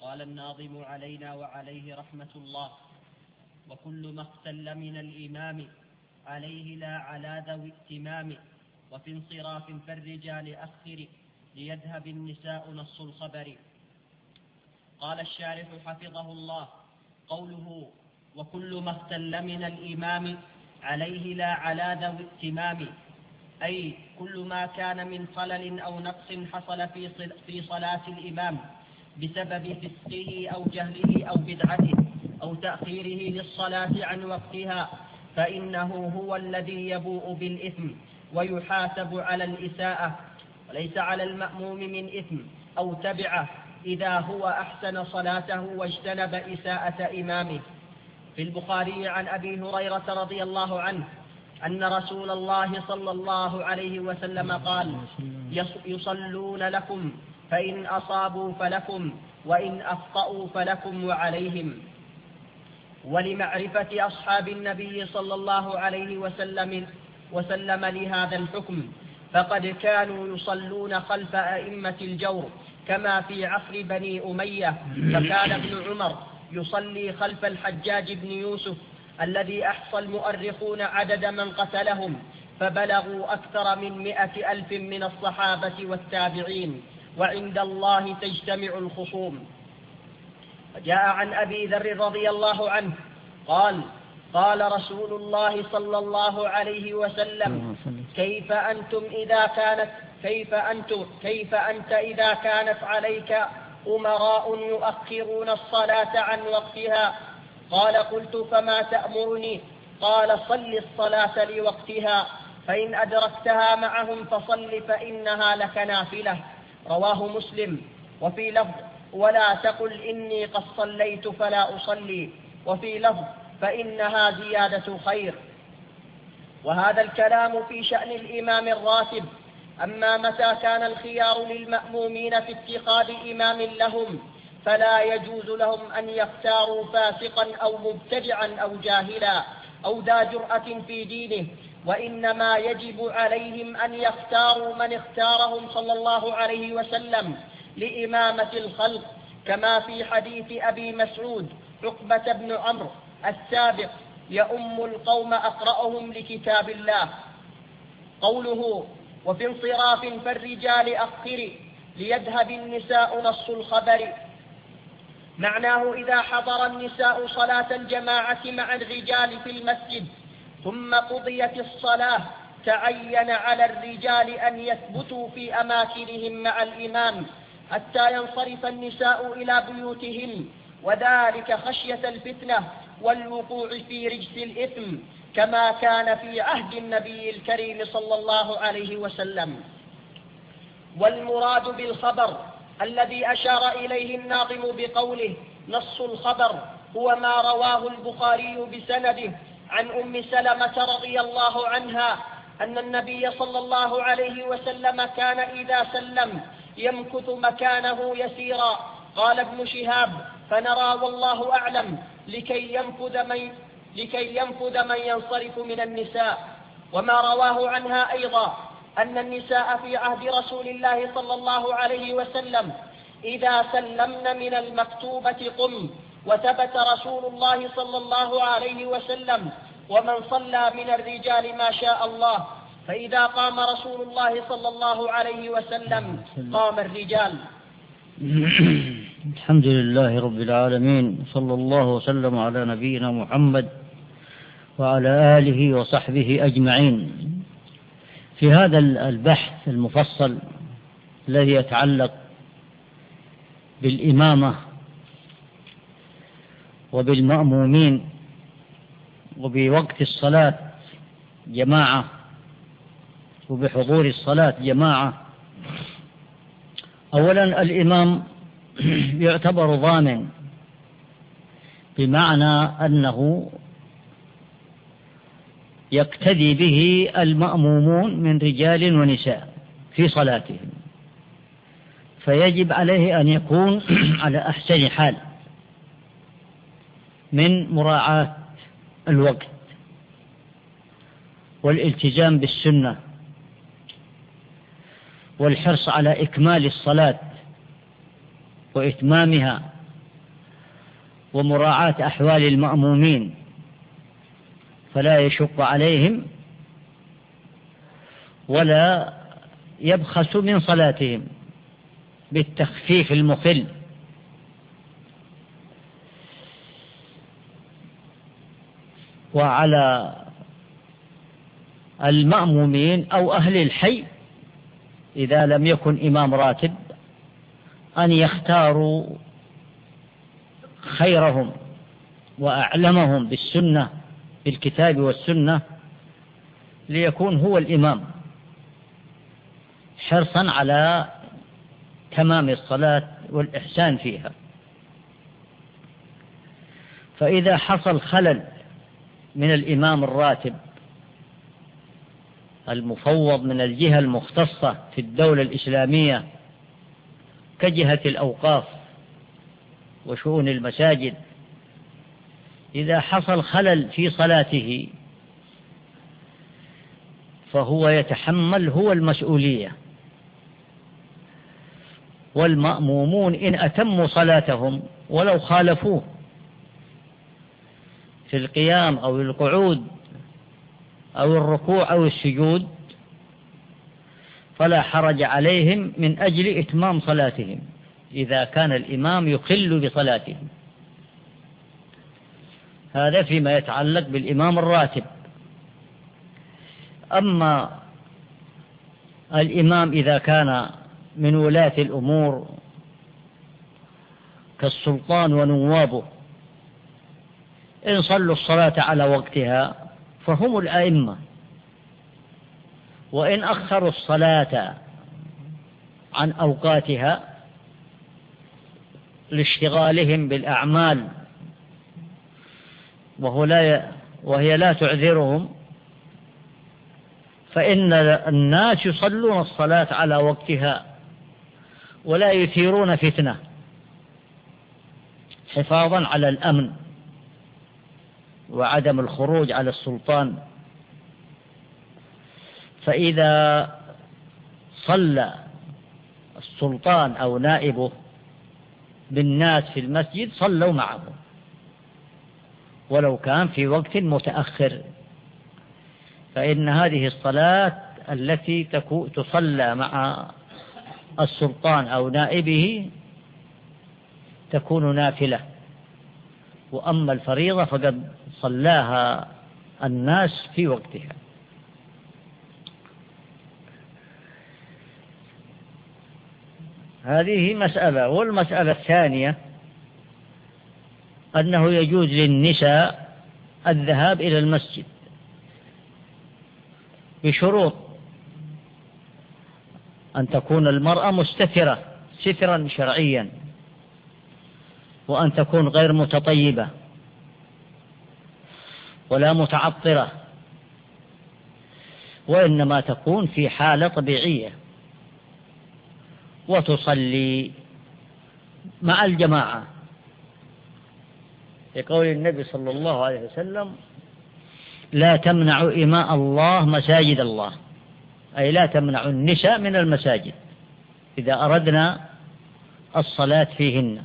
قال الناظم علينا وعليه رحمة الله: وكل ما اختل من الإمام عليه لا على ذوي ائتمام، وفي انصراف فالرجال أخر ليذهب النساء نص الخبر. قال الشارح حفظه الله: قوله وكل ما اختل من الإمام عليه لا على ذوي ائتمام، أي كل ما كان من خلل أو نقص حصل في صلاة الإمام بسبب فسقه أو جهله أو بدعته أو تأخيره للصلاة عن وقتها، فإنه هو الذي يبوء بالإثم ويحاسب على الإساءة، وليس على المأموم من إثم أو تبعه إذا هو أحسن صلاته واجتنب إساءة إمامه. في البخاري عن أبي هريرة رضي الله عنه أن رسول الله صلى الله عليه وسلم قال: يصلون لكم فإن أصابوا فلكم وإن أخطأوا فلكم وعليهم. ولمعرفة أصحاب النبي صلى الله عليه وسلم لهذا الحكم، فقد كانوا يصلون خلف أئمة الجور كما في عصر بني أمية، فكان ابن عمر يصلي خلف الحجاج بن يوسف الذي أحصى المؤرخون عدد من قتلهم فبلغوا أكثر من 100,000 من الصحابة والتابعين، وعند الله تجتمع الخصوم. جاء عن أبي ذر رضي الله عنه قال: قال رسول الله صلى الله عليه وسلم: كيف أنت إذا كانت عليك أمراء يؤخرون الصلاة عن وقتها؟ قال: قلت فما تأمرني؟ قال: صل الصلاة لوقتها، فإن أدركتها معهم فصل فإنها لك نافلة. رواه مسلم. وفي لفظ: ولا تقل إني قد صليت فلا أصلي، وفي لفظ: فإنها زيادة خير. وهذا الكلام في شأن الإمام الراتب. أما متى كان الخيار للمأمومين في اتخاذ إمام لهم، فلا يجوز لهم أن يختاروا فاسقا أو مبتدعا أو جاهلا أو ذا جرأة في دينه، وإنما يجب عليهم أن يختاروا من اختارهم صلى الله عليه وسلم لإمامة الخلق، كما في حديث أبي مسعود عقبة بن عمرو السابق: يؤم القوم أقرأهم لكتاب الله. قوله وفي انصراف فالرجال أخر ليذهب النساء نص الخبر، معناه إذا حضر النساء صلاة الجماعة مع الرجال في المسجد ثم قضيت الصلاة، تعين على الرجال أن يثبتوا في أماكنهم مع الإمام حتى ينصرف النساء إلى بيوتهن، وذلك خشية الفتنة والوقوع في رجس الإثم، كما كان في عهد النبي الكريم صلى الله عليه وسلم. والمراد بالخبر الذي أشار إليه الناظم بقوله نص الخبر هو ما رواه البخاري بسنده عن أم سلمة رضي الله عنها أن النبي صلى الله عليه وسلم كان إذا سلم يمكث مكانه يسيرا. قال ابن شهاب: فنرى والله أعلم لكي ينفذ من ينصرف من النساء. وما رواه عنها أيضا أن النساء في عهد رسول الله صلى الله عليه وسلم إذا سلمن من المكتوبة قم، وثبت رسول الله صلى الله عليه وسلم: ومن صلى من الرجال ما شاء الله، فإذا قام رسول الله صلى الله عليه وسلم قام الرجال. الحمد لله رب العالمين، صلى الله وسلم على نبينا محمد وعلى آله وصحبه أجمعين. في هذا البحث المفصل الذي يتعلق بالإمامة وبالمأمومين وبوقت الصلاة جماعة وبحضور الصلاة جماعة، أولا الإمام يعتبر ضامن، بمعنى أنه يقتدي به المأمومون من رجال ونساء في صلاتهم، فيجب عليه أن يكون على أحسن حال من مراعاة الوقت والالتزام بالسنة والحرص على إكمال الصلاة وإتمامها ومراعاة أحوال المأمومين، فلا يشق عليهم ولا يبخس من صلاتهم بالتخفيف المخل. وعلى المأمومين أو أهل الحي إذا لم يكن إمام راتب أن يختاروا خيرهم وأعلمهم بالسنة، بالكتاب والسنة، ليكون هو الإمام، حرصا على تمام الصلاة والإحسان فيها. فإذا حصل خلل من الإمام الراتب المفوض من الجهة المختصة في الدولة الإسلامية كجهة الأوقاف وشؤون المساجد، إذا حصل خلل في صلاته فهو يتحمل هو المسؤولية، والمأمومون إن أتموا صلاتهم ولو خالفوه في القيام أو القعود أو الركوع أو السجود فلا حرج عليهم من أجل إتمام صلاتهم إذا كان الإمام يخل بصلاتهم. هذا فيما يتعلق بالإمام الراتب. أما الإمام إذا كان من ولاة الأمور كالسلطان ونوابه، إن صلوا الصلاة على وقتها فهم الأئمة، وإن أخروا الصلاة عن أوقاتها لاشتغالهم بالأعمال وهي لا تعذرهم، فإن الناس يصلون الصلاة على وقتها ولا يثيرون فتنة حفاظا على الأمن وعدم الخروج على السلطان. فإذا صلى السلطان أو نائبه بالناس في المسجد صلوا معه ولو كان في وقت متأخر، فإن هذه الصلاة التي تصلى مع السلطان أو نائبه تكون نافلة، وأما الفريضة فقد صلاها الناس في وقتها. هذه مسألة. والمسألة الثانية أنه يجوز للنساء الذهاب إلى المسجد بشروط: أن تكون المرأة مستترة سترا شرعيا، وأن تكون غير متطيبة ولا متعطرة، وإنما تكون في حالة طبيعية، وتصلي مع الجماعة، لقول النبي صلى الله عليه وسلم: لا تمنعوا إماء الله مساجد الله، أي لا تمنعوا النساء من المساجد إذا أردنا الصلاة فيهن،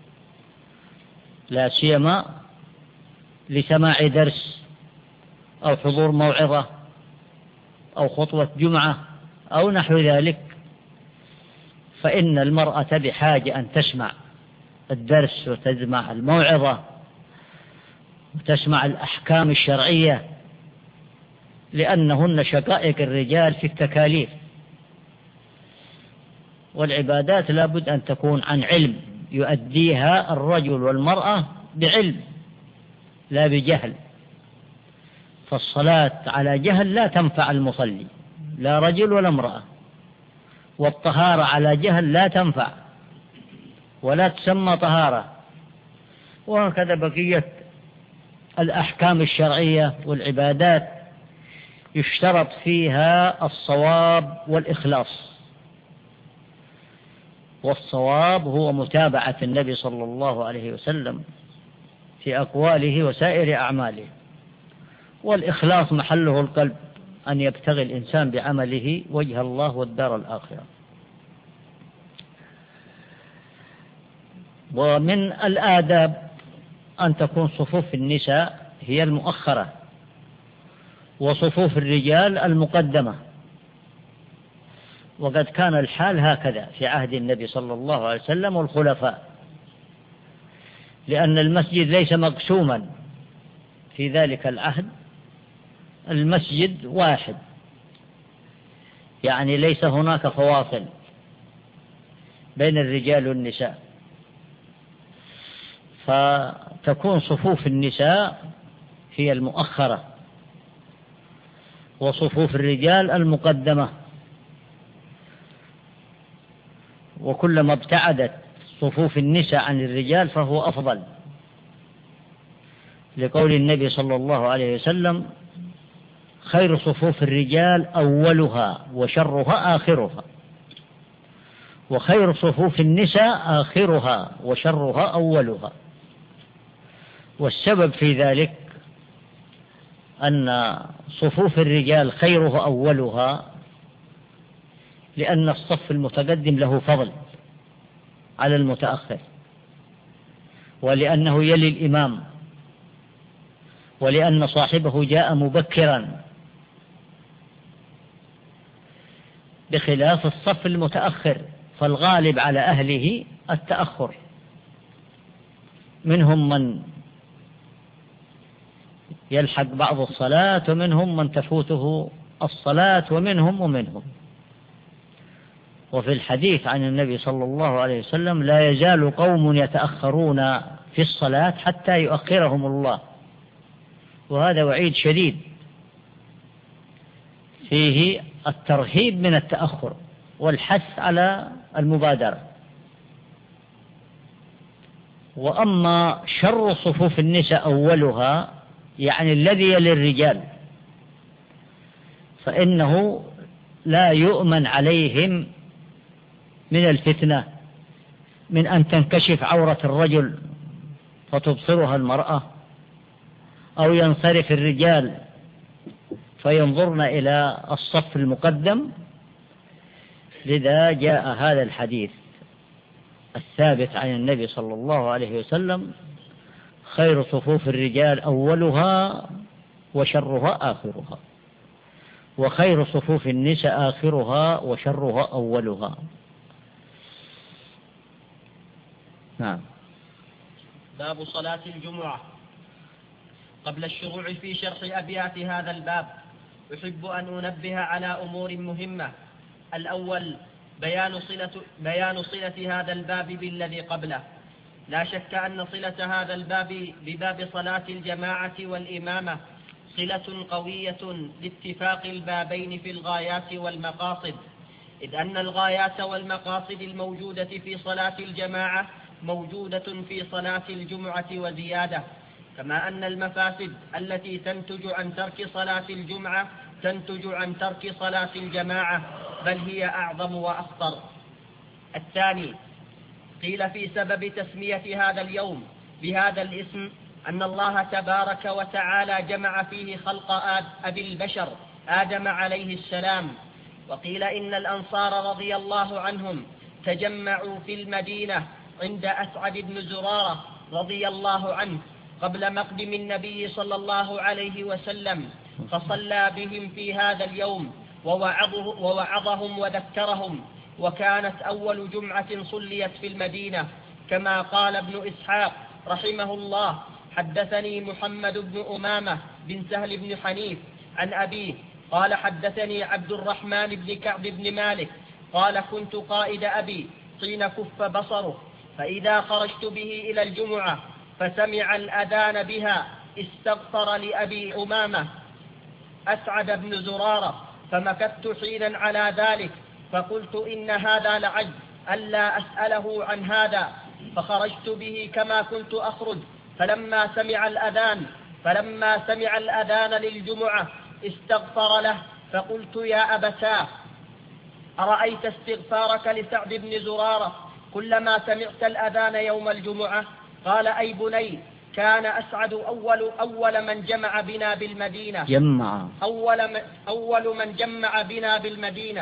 لا سيما لسماع درس أو حضور موعظة أو خطوة جمعة أو نحو ذلك، فإن المرأة بحاجة أن تسمع الدرس وتسمع الموعظة وتسمع الأحكام الشرعية، لأنهن شقائق الرجال في التكاليف، والعبادات لا بد أن تكون عن علم يؤديها الرجل والمرأة بعلم لا بجهل، فالصلاة على جهل لا تنفع المصلي لا رجل ولا امرأة، والطهارة على جهل لا تنفع ولا تسمى طهارة، وهكذا بقية الأحكام الشرعية والعبادات يشترط فيها الصواب والإخلاص، والصواب هو متابعة النبي صلى الله عليه وسلم في أقواله وسائر أعماله، والإخلاص محله القلب، أن يبتغي الإنسان بعمله وجه الله والدار الآخرة. ومن الآداب أن تكون صفوف النساء هي المؤخرة وصفوف الرجال المقدمة، وقد كان الحال هكذا في عهد النبي صلى الله عليه وسلم والخلفاء، لأن المسجد ليس مقسوما في ذلك العهد، المسجد واحد، يعني ليس هناك فواصل بين الرجال والنساء، فتكون صفوف النساء هي المؤخرة وصفوف الرجال المقدمة، وكلما ابتعدت صفوف النساء عن الرجال فهو أفضل، لقول النبي صلى الله عليه وسلم: خير صفوف الرجال أولها وشرها آخرها، وخير صفوف النساء آخرها وشرها أولها. والسبب في ذلك أن صفوف الرجال خيرها أولها لأن الصف المتقدم له فضل على المتأخر، ولأنه يلي الإمام، ولأن صاحبه جاء مبكرا، بخلاف الصف المتأخر فالغالب على أهله التأخر، منهم من يلحق بعض الصلاة ومنهم من تفوته الصلاة ومنهم. وفي الحديث عن النبي صلى الله عليه وسلم: لا يزال قوم يتأخرون في الصلاة حتى يؤخرهم الله. وهذا وعيد شديد فيه الترهيب من التأخر والحث على المبادرة. وأما شر صفوف النساء أولها، يعني الذي يلي الرجال، فإنه لا يؤمن عليهم من الفتنة، من أن تنكشف عورة الرجل فتبصرها المرأة، أو ينصرف الرجال فينظرن إلى الصف المقدم. لذا جاء هذا الحديث الثابت عن النبي صلى الله عليه وسلم: خير صفوف الرجال أولها وشرها آخرها، وخير صفوف النساء آخرها وشرها أولها. نعم. باب صلاة الجمعة. قبل الشروع في شرح أبيات هذا الباب أحب أن أنبه على أمور مهمة. الأول بيان صلة هذا الباب بالذي قبله. لا شك أن صلة هذا الباب بباب صلاة الجماعة والإمامة صلة قوية لاتفاق البابين في الغايات والمقاصد، إذ أن الغايات والمقاصد الموجودة في صلاة الجماعة موجودة في صلاة الجمعة وزيادة، كما أن المفاسد التي تنتج عن ترك صلاة الجمعة تنتج عن ترك صلاة الجماعة، بل هي أعظم وأخطر. الثاني، قيل في سبب تسمية هذا اليوم بهذا الاسم أن الله تبارك وتعالى جمع فيه خلق أبي البشر آدم عليه السلام. وقيل إن الأنصار رضي الله عنهم تجمعوا في المدينة عند أسعد بن زرارة رضي الله عنه قبل مقدم النبي صلى الله عليه وسلم، فصلى بهم في هذا اليوم ووعظهم وذكرهم، وكانت أول جمعة صليت في المدينة، كما قال ابن إسحاق رحمه الله: حدثني محمد بن أمامة بن سهل بن حنيف عن أبيه قال: حدثني عبد الرحمن بن كعب بن مالك قال: كنت قائد أبي حين كف بصره، فإذا خرجت به إلى الجمعة فسمع الأذان بها استغفر لأبي أمامة أسعد بن زرارة، فمكثت حينا على ذلك، فقلت إن هذا لعجز ألا أسأله عن هذا، فخرجت به كما كنت أخرج، فلما سمع الأذان للجمعة استغفر له، فقلت: يا أبتاه، أرأيت استغفارك لسعد بن زرارة كلما سمعت الأذان يوم الجمعة؟ قال: أي بني، كان أسعد أول من جمع بنا بالمدينة أول من جمع بنا بالمدينة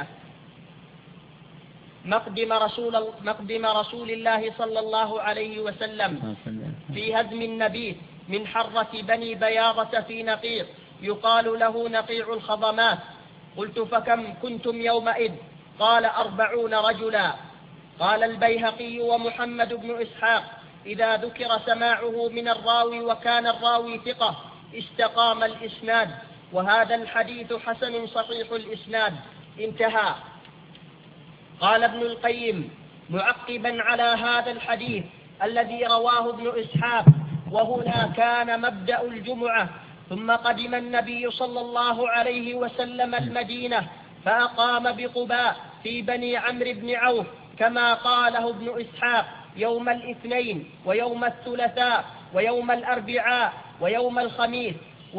مقدم رسول الله صلى الله عليه وسلم في هزم النبيت من حرة بني بياضة في نقيع يقال له نقيع الخضمات. قلت فكم كنتم يومئذ؟ قال 40 رجلا. قال البيهقي ومحمد بن إسحاق إذا ذكر سماعه من الراوي وكان الراوي ثقة استقام الإسناد، وهذا الحديث حسن صحيح الإسناد. انتهى. قال ابن القيم معقبا على هذا الحديث الذي رواه ابن إسحاق: وهنا كان مبدأ الجمعة، ثم قدم النبي صلى الله عليه وسلم المدينة فأقام بقباء في بني عمرو بن عوف كما قاله ابن إسحاق يوم الاثنين ويوم الثلاثاء ويوم الأربعاء ويوم الخميس،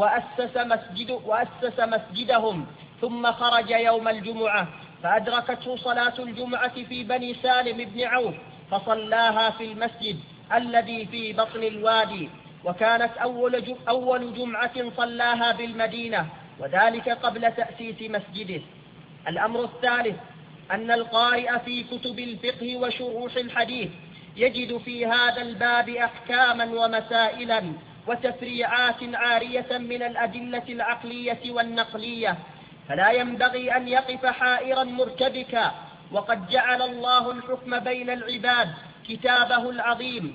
وأسس مسجدهم، ثم خرج يوم الجمعة فأدركته صلاة الجمعة في بني سالم بن عوف فصلاها في المسجد الذي في بطن الوادي، وكانت أول جمعة صلاها بالمدينة، وذلك قبل تأسيس مسجده. الأمر الثالث أن القارئ في كتب الفقه وشروح الحديث يجد في هذا الباب أحكاما ومسائلا وتفريعات عارية من الأدلة العقلية والنقلية، فلا ينبغي أن يقف حائرا مرتبكا. وقد جعل الله الحكم بين العباد كتابه العظيم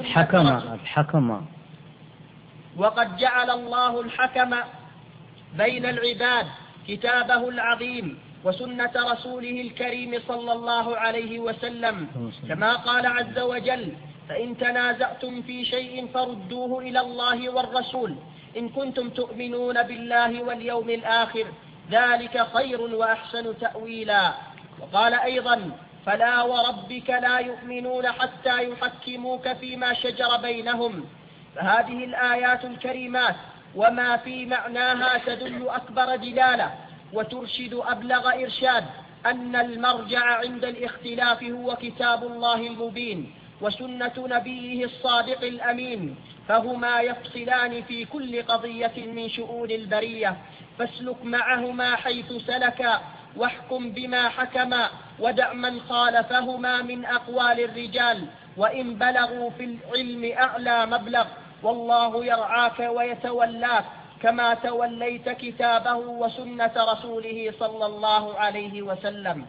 وقد جعل الله الحكم بين العباد كتابه العظيم وسنة رسوله الكريم صلى الله عليه وسلم، كما قال عز وجل: فإن تنازعتم في شيء فردوه إلى الله والرسول إن كنتم تؤمنون بالله واليوم الآخر ذلك خير وأحسن تأويلا. وقال أيضا: فلا وربك لا يؤمنون حتى يحكموك فيما شجر بينهم. فهذه الآيات الكريمات وما في معناها تدل أكبر دلالة وترشد أبلغ إرشاد أن المرجع عند الاختلاف هو كتاب الله المبين وسنة نبيه الصادق الأمين، فهما يفصلان في كل قضية من شؤون البرية، فاسلك معهما حيث سلكا واحكم بما حكما ودع من خالفهما من أقوال الرجال وإن بلغوا في العلم أعلى مبلغ، والله يرعاك ويتولاك كما توليت كتابه وسنة رسوله صلى الله عليه وسلم.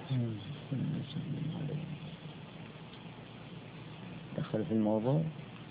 دخل في الموضوع.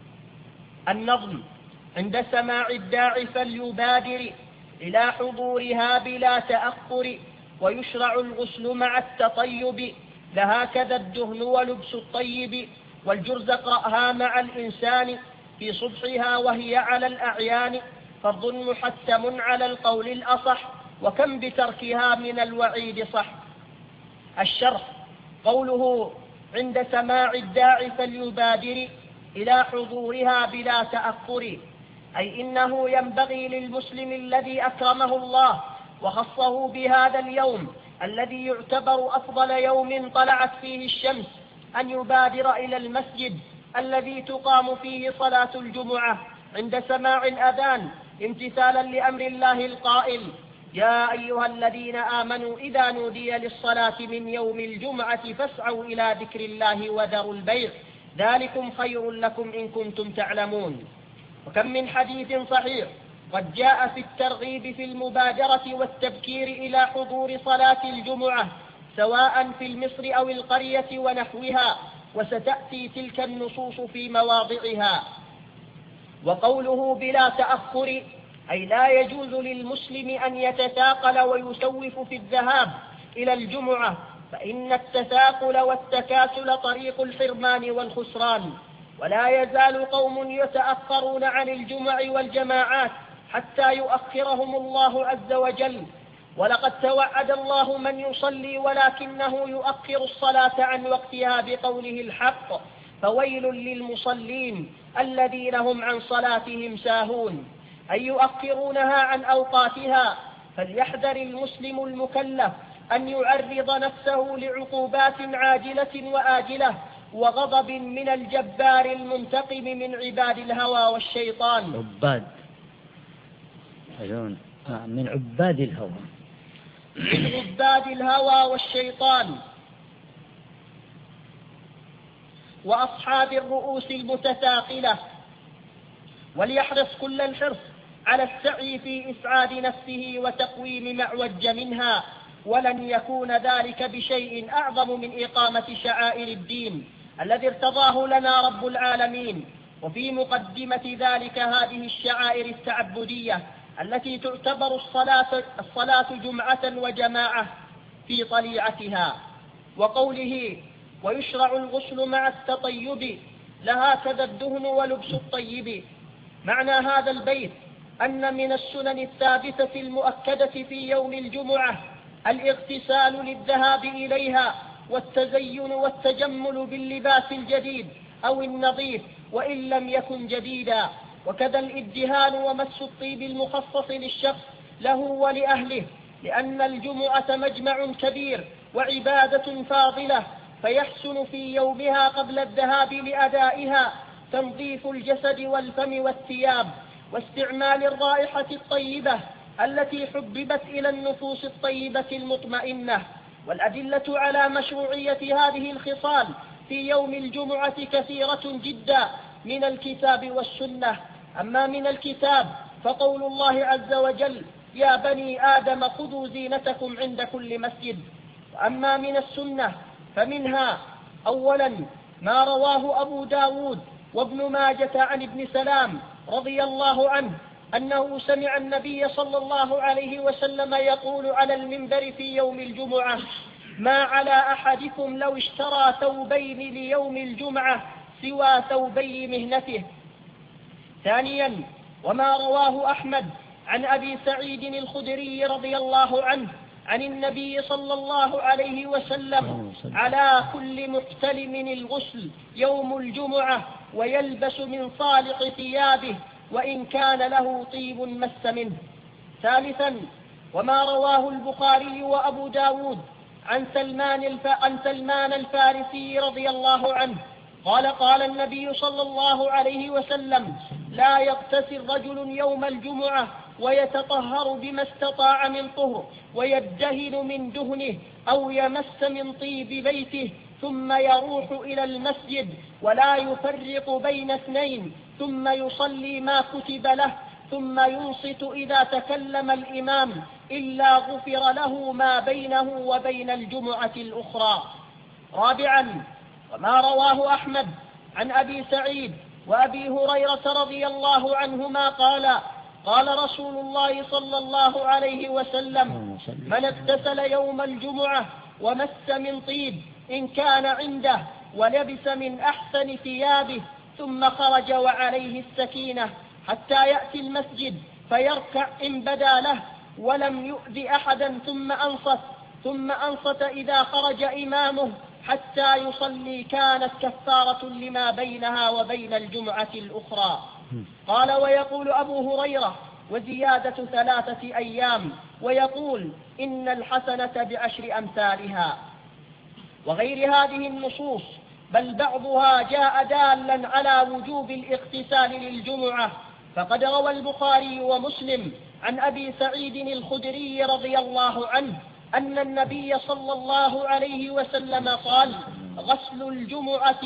النظم: عند سماع الداع فليبادر إلى حضورها بلا تأخر، ويشرع الغسل مع التطيب، لها كذا الدهن ولبس الطيب، والجرز اقرأها مع الإنسان في صبحها وهي على الأعيان، فرض محتم على القول الأصح، وكم بتركها من الوعيد صح. الشرح: قوله عند سماع الداع فليبادر إلى حضورها بلا تأخر، أي إنه ينبغي للمسلم الذي أكرمه الله وخصه بهذا اليوم الذي يعتبر أفضل يوم طلعت فيه الشمس أن يبادر إلى المسجد الذي تقام فيه صلاة الجمعة عند سماع الأذان، امتثالا لأمر الله القائل: يا أيها الذين آمنوا إذا نودي للصلاة من يوم الجمعة فاسعوا إلى ذكر الله وذروا البيع ذلكم خير لكم إن كنتم تعلمون. وكم من حديث صحيح قد جاء في الترغيب في المبادرة والتبكير إلى حضور صلاة الجمعة سواء في المصر أو القرية ونحوها، وستأتي تلك النصوص في مواضعها. وقوله بلا تأخر أي لا يجوز للمسلم أن يتثاقل ويسوف في الذهاب إلى الجمعة، فإن التثاقل والتكاسل طريق الحرمان والخسران، ولا يزال قوم يتأخرون عن الجمع والجماعات حتى يؤخرهم الله عز وجل. ولقد توعد الله من يصلي ولكنه يؤخر الصلاة عن وقتها بقوله الحق: فويل للمصلين الذين هم عن صلاتهم ساهون، أي يؤخرونها عن أوقاتها. فليحذر المسلم المكلف أن يعرض نفسه لعقوبات عاجلة وآجلة وغضب من الجبار المنتقم من عباد الهوى والشيطان. من عباد الهوى والشيطان وأصحاب الرؤوس المتثاقلة. وليحرص كل الحرص على السعي في إسعاد نفسه وتقويم ما اعوج منها، ولن يكون ذلك بشيء أعظم من إقامة شعائر الدين الذي ارتضاه لنا رب العالمين. وفي مقدمة ذلك هذه الشعائر التعبدية التي تعتبر الصلاة جمعة وجماعة في طليعتها. وقوله ويشرع الغسل مع التطيب لها كذا الدهن ولبس الطيب. معنى هذا البيت أن من السنن الثابتة المؤكدة في يوم الجمعة الاغتسال للذهاب إليها والتزين والتجمل باللباس الجديد أو النظيف وإن لم يكن جديدا، وكذا الادهان ومس الطيب المخصص للشخص له ولأهله، لأن الجمعة مجمع كبير وعبادة فاضلة، فيحسن في يومها قبل الذهاب لأدائها تنظيف الجسد والفم والثياب واستعمال الرائحة الطيبة التي حببت إلى النفوس الطيبة المطمئنة. والأدلة على مشروعية هذه الخصال في يوم الجمعة كثيرة جدا من الكتاب والسنة. أما من الكتاب فقول الله عز وجل يا بني آدم خذوا زينتكم عند كل مسجد. وأما من السنة فمنها أولا ما رواه أبو داود وابن ماجة عن ابن سلام رضي الله عنه أنه سمع النبي صلى الله عليه وسلم يقول على المنبر في يوم الجمعة ما على أحدكم لو اشترى ثوبين ليوم الجمعة سوى ثوبي مهنته. ثانيا وما رواه أحمد عن أبي سعيد الخدري رضي الله عنه عن النبي صلى الله عليه وسلم على كل محتلم الغسل يوم الجمعة ويلبس من صالح ثيابه وإن كان له طيب مس منه. ثالثا وما رواه البخاري وأبو داود عن سلمان الفارسي رضي الله عنه قال النبي صلى الله عليه وسلم لا يغتسل رجل يوم الجمعة ويتطهر بما استطاع من طهر ويدهن من دهنه أو يمس من طيب بيته ثم يروح إلى المسجد ولا يفرق بين اثنين ثم يصلي ما كتب له ثم ينصت إذا تكلم الإمام إلا غفر له ما بينه وبين الجمعة الأخرى. رابعا وما رواه أحمد عن أبي سعيد وأبي هريرة رضي الله عنهما قال رسول الله صلى الله عليه وسلم من اغتسل يوم الجمعة ومس من طيب إن كان عنده ولبس من أحسن ثيابه ثم خرج وعليه السكينة حتى يأتي المسجد فيركع إن بدا له ولم يؤذي أحدا ثم أنصت إذا خرج إمامه حتى يصلي كانت كفارة لما بينها وبين الجمعة الأخرى. قال ويقول أبو هريرة وزيادة 3 أيام ويقول إن الحسنة ب10 أمثالها. وغير هذه النصوص بل بعضها جاء دالا على وجوب الاغتسال للجمعة، فقد روى البخاري ومسلم عن أبي سعيد الخدري رضي الله عنه أن النبي صلى الله عليه وسلم قال غسل الجمعة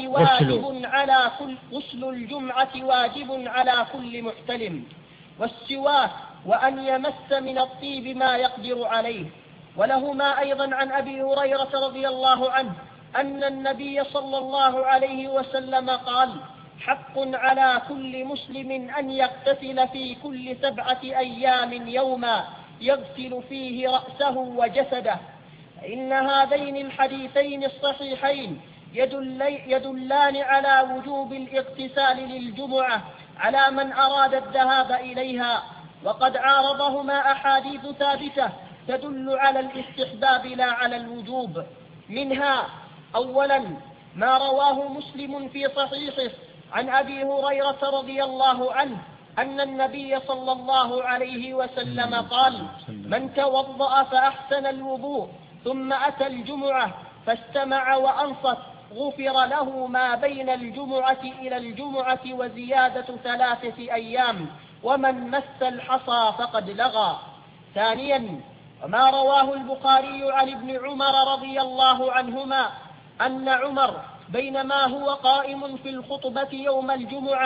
واجب على كل محتلم، والسواك وأن يمس من الطيب ما يقدر عليه. ولهما أيضا عن أبي هريرة رضي الله عنه أن النبي صلى الله عليه وسلم قال حق على كل مسلم أن يغتسل في كل 7 أيام يوما يغسل فيه رأسه وجسده. إن هذين الحديثين الصحيحين يدلان على وجوب الاغتسال للجمعة على من أراد الذهاب إليها، وقد عارضهما أحاديث ثابتة تدل على الاستحباب لا على الوجوب. منها أولا ما رواه مسلم في صحيحه عن أبي هريرة رضي الله عنه أن النبي صلى الله عليه وسلم قال من توضأ فأحسن الوضوء ثم أتى الجمعة فاستمع وأنصت غفر له ما بين الجمعة إلى الجمعة وزيادة 3 أيام ومن مس الحصى فقد لغى. ثانيا وما رواه البخاري عن ابن عمر رضي الله عنهما أن عمر بينما هو قائم في الخطبة يوم الجمعة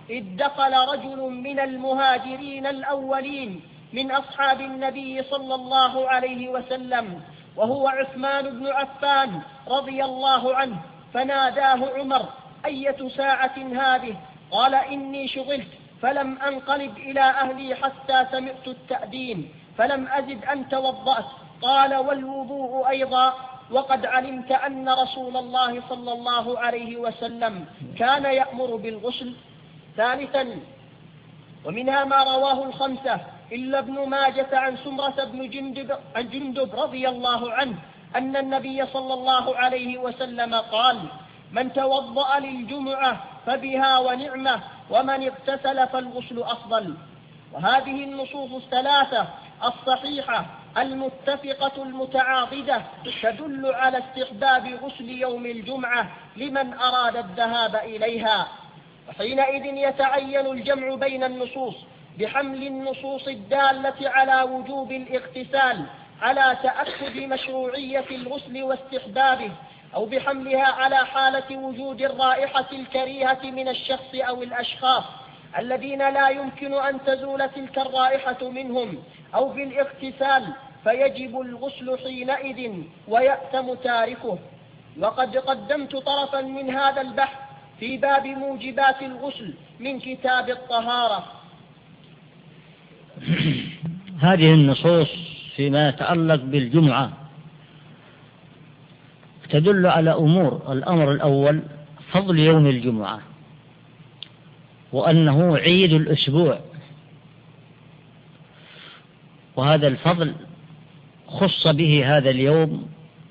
إذ دخل رجل من المهاجرين الأولين من أصحاب النبي صلى الله عليه وسلم وهو عثمان بن عفان رضي الله عنه، فناداه عمر: أية ساعة هذه؟ قال: إني شغلت فلم أنقلب إلى أهلي حتى سمعت التأذين فلم أزد أن توضأت. قال: والوضوء أيضا؟ وقد علمت أن رسول الله صلى الله عليه وسلم كان يأمر بالغسل. ثالثا، ومنها ما رواه الخمسة إلا ابن ماجة عن سمرة بن جندب رضي الله عنه أن النبي صلى الله عليه وسلم قال: من توضأ للجمعة فبها ونعمة، ومن اغتسل فالغسل أفضل. وهذه النصوص الثلاثة الصحيحة المتفقة المتعاضدة تدل على استحباب غسل يوم الجمعة لمن أراد الذهاب إليها، وحينئذ يتعين الجمع بين النصوص بحمل النصوص الدالة على وجوب الاغتسال على تأكد مشروعية الغسل واستحبابه، أو بحملها على حالة وجود الرائحة الكريهة من الشخص أو الأشخاص الذين لا يمكن أن تزول تلك الرائحة منهم، أو بالاغتسال فيجب الغسل حينئذ ويأثم تاركه. وقد قدمت طرفا من هذا البحث في باب موجبات الغسل من كتاب الطهارة. هذه النصوص فيما يتعلق بالجمعة تدل على أمور. الأمر الأول فضل يوم الجمعة، وأنه عيد الأسبوع، وهذا الفضل خص به هذا اليوم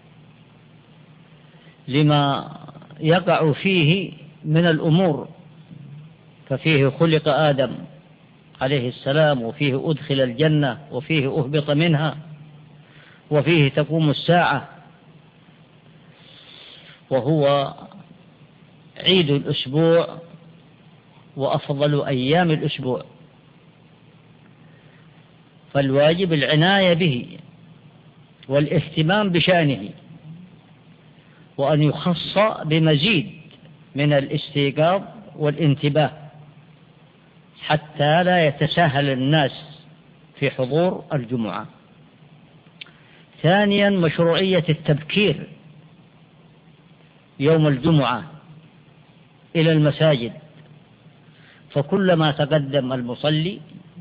لما يقع فيه من الأمور، ففيه خلق آدم عليه السلام، وفيه أدخل الجنة، وفيه أهبط منها، وفيه تقوم الساعة، وهو عيد الأسبوع وأفضل أيام الأسبوع، فالواجب العناية به والاهتمام بشأنه، وأن يخص بمزيد من الاستيقاظ والانتباه حتى لا يتساهل الناس في حضور الجمعة. ثانيا، مشروعية التبكير يوم الجمعة إلى المساجد، فكلما تقدم المصلي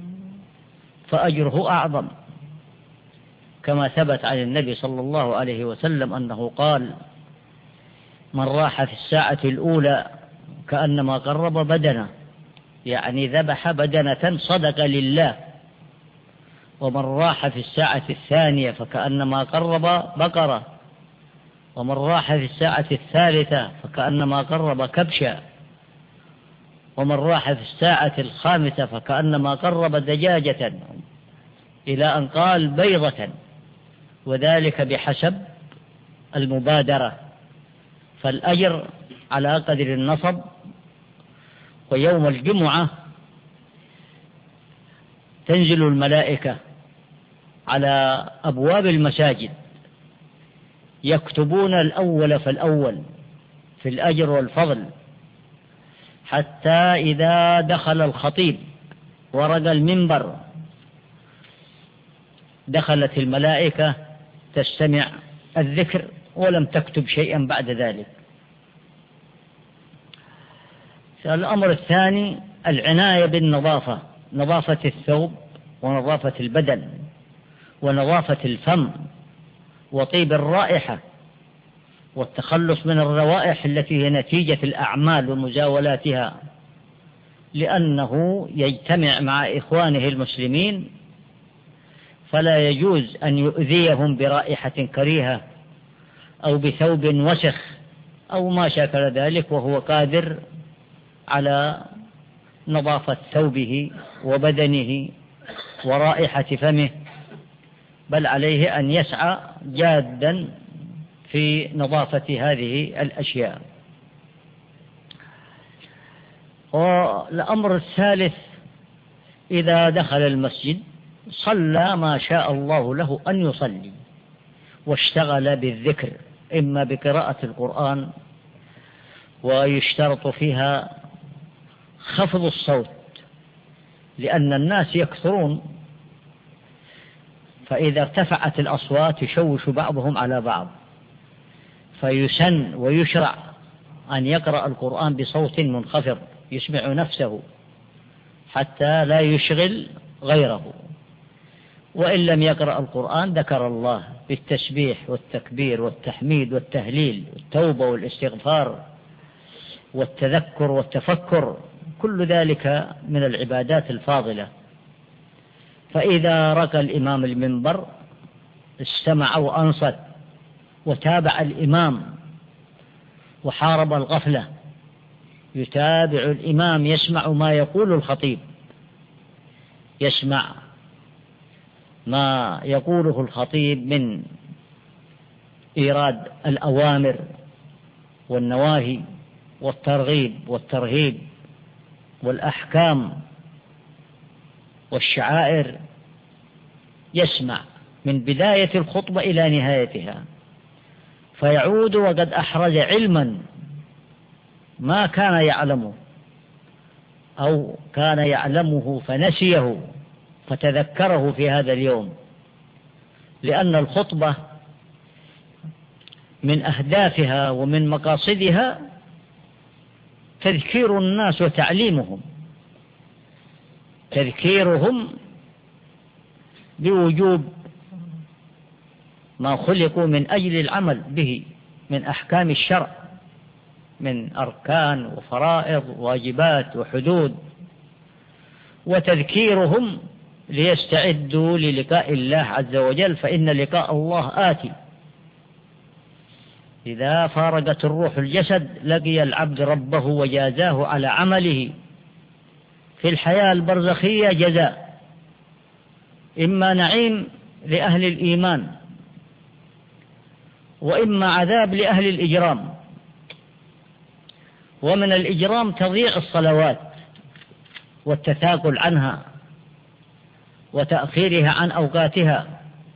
فأجره أعظم، كما ثبت عن النبي صلى الله عليه وسلم أنه قال: من راح في الساعة الأولى كأنما قرب بدنة، يعني ذبح بدنة صدق لله، ومن راح في الساعة الثانية فكأنما قرب بقرة، ومن راح في الساعة الثالثة فكأنما قرب كبشا، ومن راح في الساعة الخامسة فكأنما قرب دجاجة، إلى أن قال بيضة، وذلك بحسب المبادرة، فالأجر على قدر النصب. ويوم الجمعة تنزل الملائكة على أبواب المساجد يكتبون الأول فالأول في الأجر والفضل، حتى إذا دخل الخطيب ورد المنبر دخلت الملائكة تستمع الذكر ولم تكتب شيئا بعد ذلك. الأمر الثاني العناية بالنظافة، نظافة الثوب ونظافة البدن ونظافة الفم وطيب الرائحة والتخلص من الروائح التي هي نتيجة الأعمال ومزاولاتها، لأنه يجتمع مع إخوانه المسلمين فلا يجوز أن يؤذيهم برائحة كريهة أو بثوب وسخ أو ما شاكل ذلك، وهو قادر على نظافة ثوبه وبدنه ورائحة فمه، بل عليه أن يسعى جادا في نظافة هذه الأشياء. والأمر الثالث إذا دخل المسجد صلى ما شاء الله له أن يصلي، واشتغل بالذكر إما بقراءة القرآن، ويشترط فيها خفض الصوت، لأن الناس يكثرون، فإذا ارتفعت الأصوات يشوش بعضهم على بعض، فيسن ويشرع أن يقرأ القرآن بصوت منخفض يسمع نفسه حتى لا يشغل غيره. وإن لم يقرأ القرآن ذكر الله بالتسبيح والتكبير والتحميد والتهليل والتوبة والاستغفار والتذكر والتفكر، كل ذلك من العبادات الفاضلة. فإذا رقى الإمام المنبر استمع وأنصت وتابع الإمام وحارب الغفلة، يتابع الإمام، يسمع ما يقول الخطيب، يسمع ما يقوله الخطيب من إيراد الأوامر والنواهي والترغيب والترهيب والأحكام والشعائر، يسمع من بداية الخطبة إلى نهايتها، فيعود وقد أحرز علما ما كان يعلمه أو كان يعلمه فنسيه فتذكره في هذا اليوم. لأن الخطبة من أهدافها ومن مقاصدها تذكير الناس وتعليمهم، تذكيرهم بوجوب ما خلقوا من أجل العمل به من أحكام الشرع، من أركان وفرائض واجبات وحدود، وتذكيرهم ليستعدوا للقاء الله عز وجل، فإن لقاء الله آتي. إذا فارقت الروح الجسد لقي العبد ربه وجازاه على عمله في الحياة البرزخية جزاء، إما نعيم لأهل الإيمان وإما عذاب لأهل الإجرام. ومن الإجرام تضييع الصلوات والتثاقل عنها وتأخيرها عن أوقاتها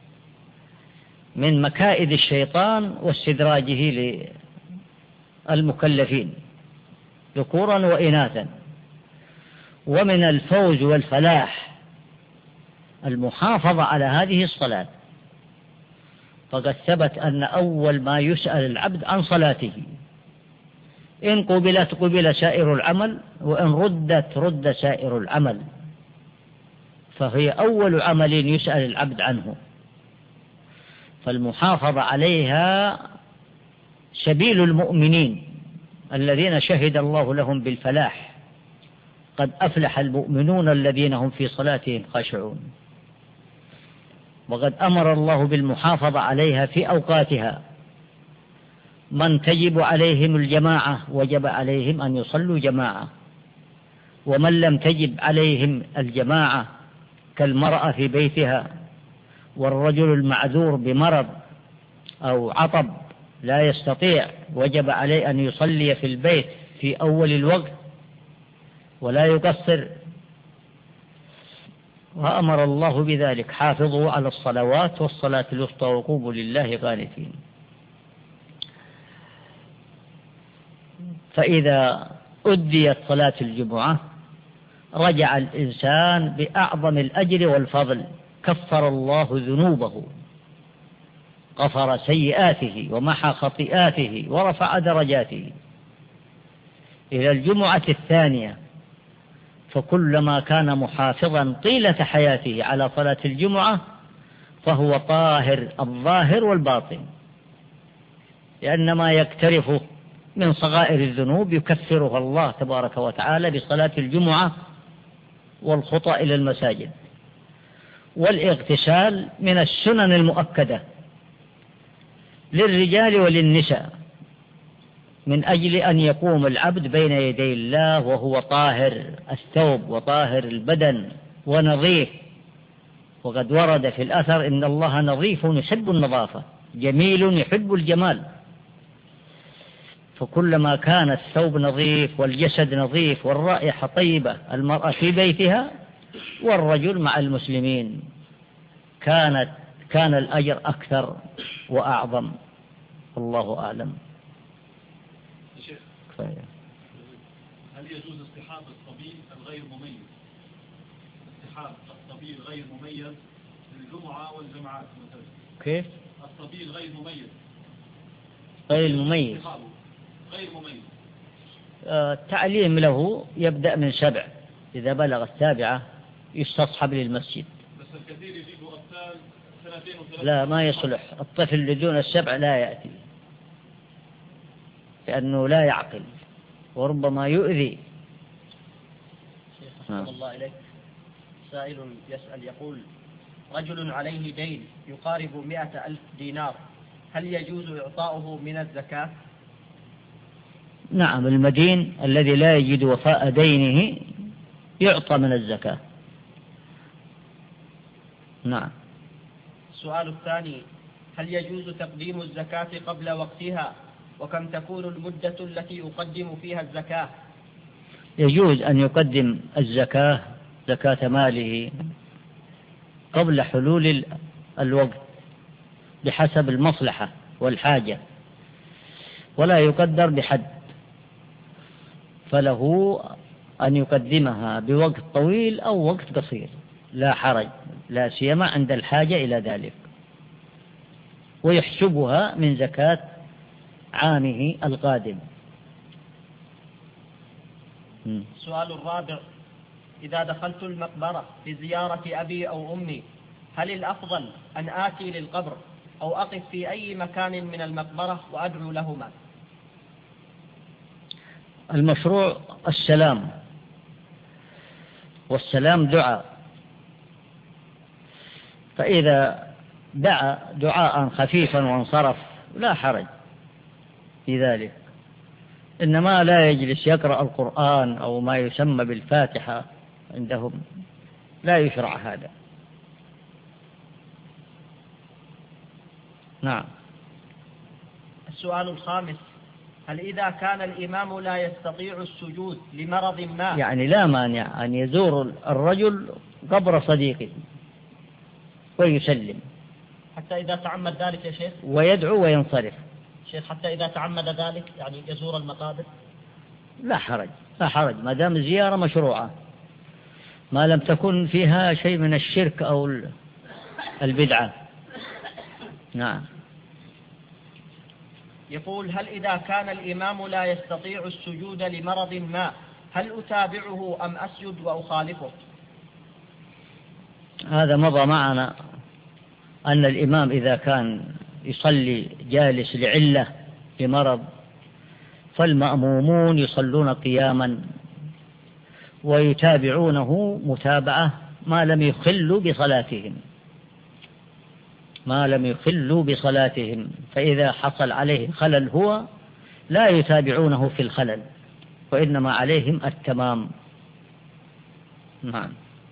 من مكائد الشيطان واستدراجه للمكلفين ذكورا وإناثا. ومن الفوز والفلاح المحافظة على هذه الصلاة، فقد ثبت أن أول ما يسأل العبد عن صلاته، إن قبلت قبل سائر العمل، وإن ردت رد سائر العمل، فهي أول عمل يسأل العبد عنه. فالمحافظة عليها سبيل المؤمنين الذين شهد الله لهم بالفلاح، قد أفلح المؤمنون الذين هم في صلاتهم خاشعون. وقد أمر الله بالمحافظة عليها في أوقاتها، من تجب عليهم الجماعة وجب عليهم أن يصلوا جماعة، ومن لم تجب عليهم الجماعة كالمرأة في بيتها والرجل المعذور بمرض أو عطب لا يستطيع، وجب عليه أن يصلي في البيت في أول الوقت ولا يقصر. وأمر الله بذلك: حافظوا على الصلوات والصلاة الوسطى وقوموا لله قانتين. فإذا أديت صلاة الجمعة رجع الإنسان بأعظم الأجر والفضل، كفر الله ذنوبه، غفر سيئاته ومحى خطيئاته ورفع درجاته إلى الجمعة الثانية. فكلما كان محافظا طيلة حياته على صلاة الجمعة فهو طاهر الظاهر والباطن، لأن ما يقترف من صغائر الذنوب يكفرها الله تبارك وتعالى بصلاة الجمعة والخطى إلى المساجد. والاغتسال من السنن المؤكدة للرجال وللنساء، من أجل أن يقوم العبد بين يدي الله وهو طاهر الثوب وطاهر البدن ونظيف. وقد ورد في الأثر: إن الله نظيف يحب النظافة، جميل يحب الجمال. فكلما كان الثوب نظيف والجسد نظيف والرائحة طيبة، المرأة في بيتها والرجل مع المسلمين، كان الأجر أكثر وأعظم. الله أعلم. هل يجوز اصطحاب الصبي الغير مميز للجمعة والجماعات مثلا؟ كيف؟ الصبي الغير مميز غير مميز التعليم له يبدأ من 7، إذا بلغ 7 يستصحب للمسجد. بس الكثير يجيبوا أطفال 2 و3. لا، ما يصلح الطفل اللي دون 7 لا يأتي، لأنه لا يعقل وربما يؤذي. شيخ أحسن الله إليك، سائل يسأل يقول: رجل عليه دين يقارب 100,000 دينار، هل يجوز إعطاؤه من الزكاة؟ نعم، المدين الذي لا يجد وفاء دينه يعطى من الزكاة. نعم. السؤال الثاني: هل يجوز تقديم الزكاة قبل وقتها؟ وكم تكون المدة التي يقدم فيها الزكاة؟ يجوز أن يقدم الزكاة، زكاة ماله، قبل حلول الوقت بحسب المصلحة والحاجة، ولا يقدر بحد، فله أن يقدمها بوقت طويل أو وقت قصير لا حرج، لا سيما عند الحاجة إلى ذلك، ويحسبها من زكاة عامه القادم. السؤال الرابع: إذا دخلت المقبرة لزيارة أبي أو أمي، هل الأفضل أن آتي للقبر أو أقف في أي مكان من المقبرة وأدعو لهما؟ المشروع السلام، والسلام دعاء، فإذا دعا دعاء خفيفا وانصرف لا حرج في ذلك، إنما لا يجلس يقرأ القرآن أو ما يسمى بالفاتحة عندهم، لا يشرع هذا. نعم. السؤال الخامس: هل إذا كان الإمام لا يستطيع السجود لمرض ما، يعني لا مانع أن يزور الرجل قبر صديقه ويسلم، حتى إذا تعمد ذلك يا شيخ، ويدعو وينصرف؟ شيخ حتى إذا تعمد ذلك، يعني يزور المقابر؟ لا حرج، لا حرج، ما دام الزيارة مشروعة، ما لم تكن فيها شيء من الشرك أو البدعة. نعم. يقول: هل إذا كان الإمام لا يستطيع السجود لمرض ما، هل أتابعه أم أسجد وأخالفه؟ هذا مضى معنا أن الإمام إذا كان يصلي جالس لعلة لمرض، فالمأمومون يصلون قياما ويتابعونه متابعة ما لم يخلوا بصلاتهم، فإذا حصل عليه خلل هو لا يتابعونه في الخلل، وإنما عليهم التمام. نعم.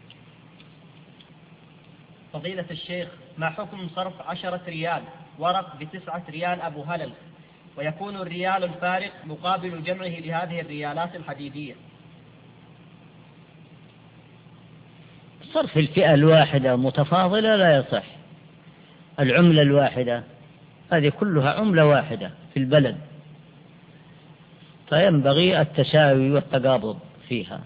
فضيلة الشيخ، ما حكم صرف 10 ريال ورق ب9 ريال أبو هلل، ويكون الريال الفارق مقابل جمعه لهذه الريالات الحديدية؟ صرف الفئة الواحدة متفاضلة لا يصح، العملة الواحدة هذه كلها عملة واحدة في البلد، فينبغي التساوي والتقابض فيها.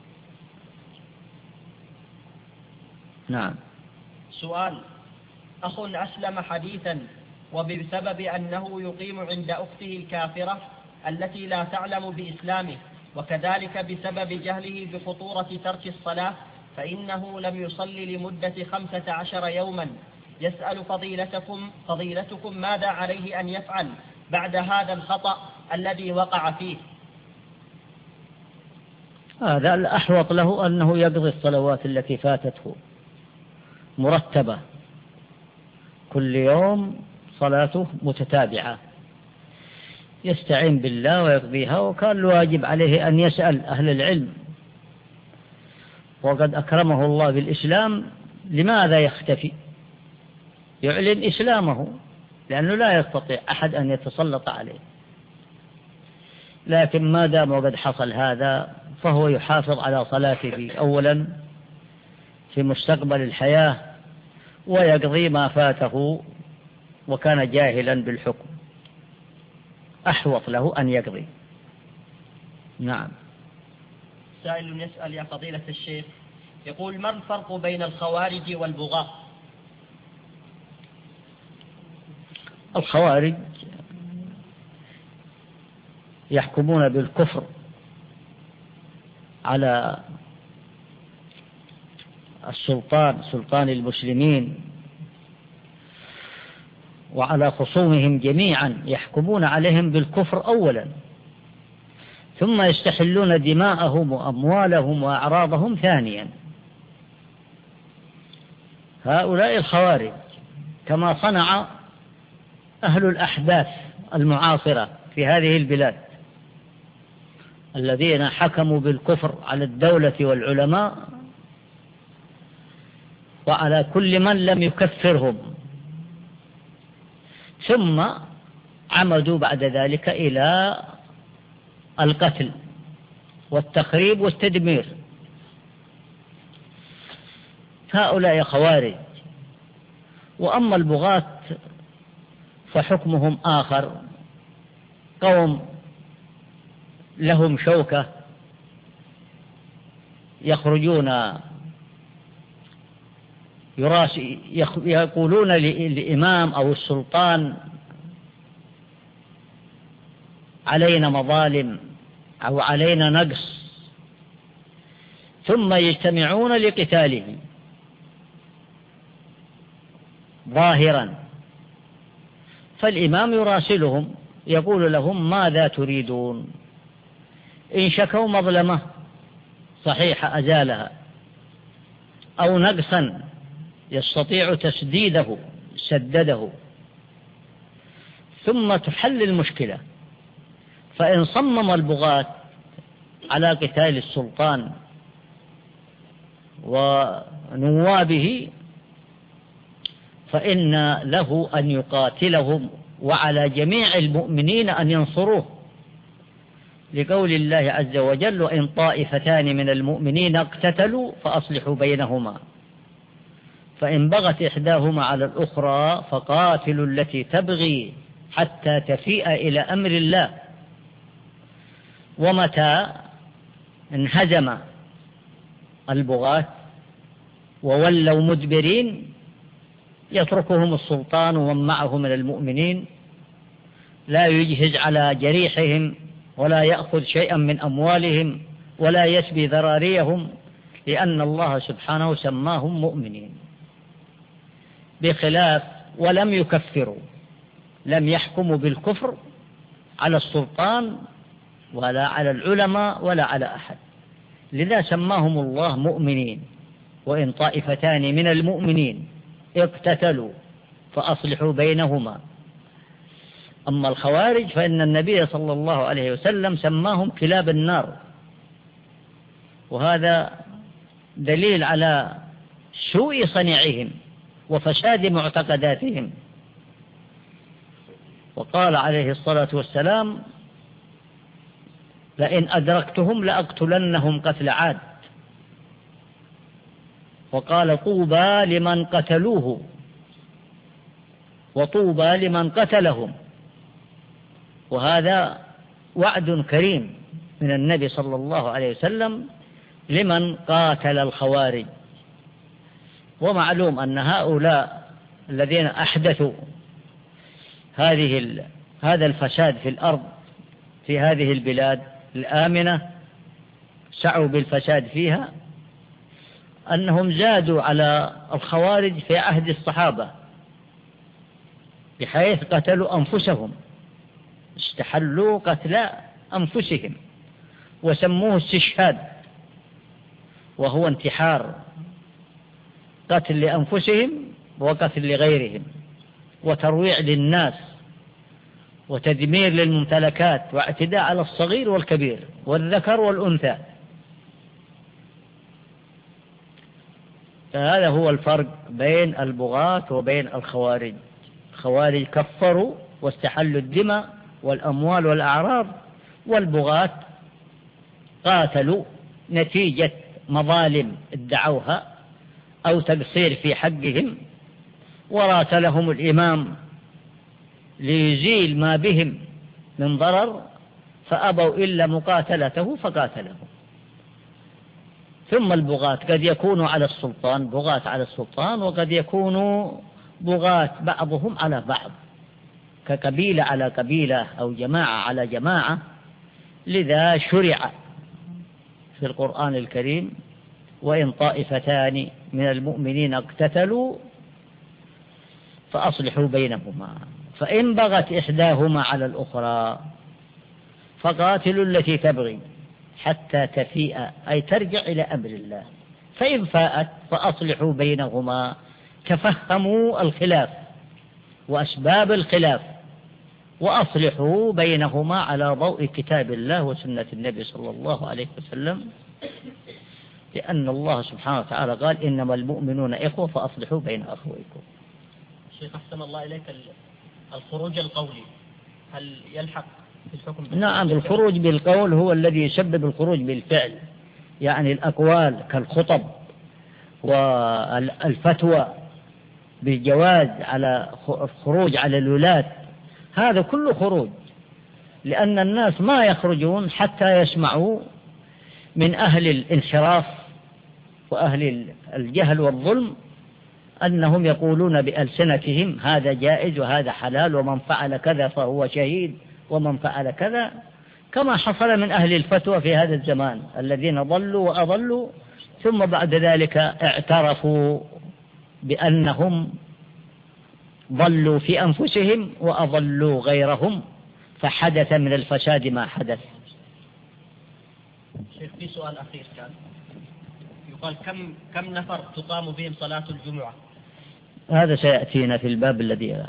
نعم. سؤال: أخ أسلم حديثا، وبسبب أنه يقيم عند أخته الكافرة التي لا تعلم بإسلامه، وكذلك بسبب جهله بخطورة ترك الصلاة، فإنه لم يصلي لمدة 15 يوما، يسأل فضيلتكم ماذا عليه أن يفعل بعد هذا الخطأ الذي وقع فيه؟ هذا الأحوط له أنه يقضي الصلوات التي فاتته مرتبة، كل يوم صلاته متتابعة، يستعين بالله ويقضيها، وكان الواجب عليه أن يسأل أهل العلم، وقد أكرمه الله بالإسلام، لماذا يختفي؟ يعلن إسلامه، لأنه لا يستطيع أحد أن يتسلط عليه، لكن ما دام وقد حصل هذا فهو يحافظ على صلاته أولا في مستقبل الحياة، ويقضي ما فاته وكان جاهلا بالحكم، أحوط له أن يقضي. نعم. سائل يسأل يا فضيلة الشيخ، يقول: ما الفرق بين الخوارج والبغاة؟ الخوارج يحكمون بالكفر على سلطان المسلمين وعلى خصومهم جميعا، يحكمون عليهم بالكفر أولا، ثم يستحلون دماءهم وأموالهم وأعراضهم ثانيا. هؤلاء الخوارج كما صنع أهل الأحداث المعاصرة في هذه البلاد الذين حكموا بالكفر على الدولة والعلماء وعلى كل من لم يكفرهم، ثم عمدوا بعد ذلك إلى القتل والتخريب والتدمير. هؤلاء خوارج. وأما البغاة فحكمهم آخر، قوم لهم شوكة يخرجون يقولون للإمام أو السلطان: علينا مظالم أو علينا نقص، ثم يجتمعون لقتاله ظاهرا، فالإمام يراسلهم يقول لهم: ماذا تريدون؟ إن شكوا مظلمة صحيحة أزالها، أو نقصا يستطيع تسديده سدده، ثم تحل المشكلة. فإن صمم البغاة على قتال السلطان ونوابه فإن له أن يقاتلهم، وعلى جميع المؤمنين أن ينصروه، لقول الله عز وجل: وإن طائفتان من المؤمنين اقتتلوا فأصلحوا بينهما، فإن بغت إحداهما على الأخرى فقاتلوا التي تبغي حتى تفيء إلى أمر الله. ومتى انهزم البغاة وولوا مدبرين يتركهم السلطان ومن معه من المؤمنين، لا يجهز على جريحهم ولا يأخذ شيئا من أموالهم ولا يسبي ذراريهم، لأن الله سبحانه سماهم مؤمنين. بخلاف ولم يكفروا، لم يحكموا بالكفر على السلطان ولا على العلماء ولا على أحد، لذا سماهم الله مؤمنين. وإن طائفتان من المؤمنين اقتتلوا فأصلحوا بينهما. أما الخوارج فإن النبي صلى الله عليه وسلم سماهم كلاب النار، وهذا دليل على سوء صنيعهم وفساد معتقداتهم. وقال عليه الصلاة والسلام: لئن أدركتهم لأقتلنهم قتل عاد. وقال: طوبى لمن قتلوه وطوبى لمن قتلهم. وهذا وعد كريم من النبي صلى الله عليه وسلم لمن قاتل الخوارج. ومعلوم أن هؤلاء الذين أحدثوا هذا الفساد في الأرض في هذه البلاد الآمنة، سعوا بالفساد فيها، أنهم زادوا على الخوارج في عهد الصحابة، بحيث قتلوا أنفسهم، استحلوا قتل أنفسهم وسموه استشهاد، وهو انتحار، قتل لأنفسهم وقتل لغيرهم، وترويع للناس، وتدمير للممتلكات، واعتداء على الصغير والكبير والذكر والأنثى. فهذا هو الفرق بين البغاة وبين الخوارج. الخوارج كفروا واستحلوا الدماء والأموال والأعراض، والبغاة قاتلوا نتيجة مظالم ادعوها أو تقصير في حقهم، وراسلهم الإمام ليزيل ما بهم من ضرر فأبوا إلا مقاتلته فقاتلهم. ثم البغاة قد يكونوا على السلطان، بغاة على السلطان، وقد يكونوا بغاة بعضهم على بعض، كقبيلة على قبيلة أو جماعة على جماعة. لذا شرع في القرآن الكريم: وإن طائفتان من المؤمنين اقتتلوا فأصلحوا بينهما، فإن بغت إحداهما على الأخرى فقاتلوا التي تبغي حتى تفيء، أي ترجع إلى أمر الله، فإن فاءت فأصلحوا بينهما. تفهموا الخلاف وأسباب الخلاف وأصلحوا بينهما على ضوء كتاب الله وسنة النبي صلى الله عليه وسلم، لأن الله سبحانه وتعالى قال: إنما المؤمنون إخوة فأصلحوا بين أخويكم. شيخ أحسن الله إليك، الخروج القولي هل يلحق في الحكم؟ نعم، الخروج بالقول هو الذي يسبب الخروج بالفعل، يعني الأقوال كالخطب والفتوى بالجواز على الخروج على الولاة، هذا كله خروج، لأن الناس ما يخرجون حتى يسمعوا من أهل الانحراف وأهل الجهل والظلم أنهم يقولون بألسنتهم هذا جائز وهذا حلال، ومن فعل كذا فهو شهيد، ومن فعل كذا، كما حصل من أهل الفتوى في هذا الزمان الذين ضلوا وأضلوا، ثم بعد ذلك اعترفوا بأنهم ضلوا في أنفسهم وأضلوا غيرهم، فحدث من الفساد ما حدث. شيخ في سؤال أخير كان يقال: كم نفر تقام بهم صلاة الجمعة؟ هذا سيأتينا في الباب الذي يلاه.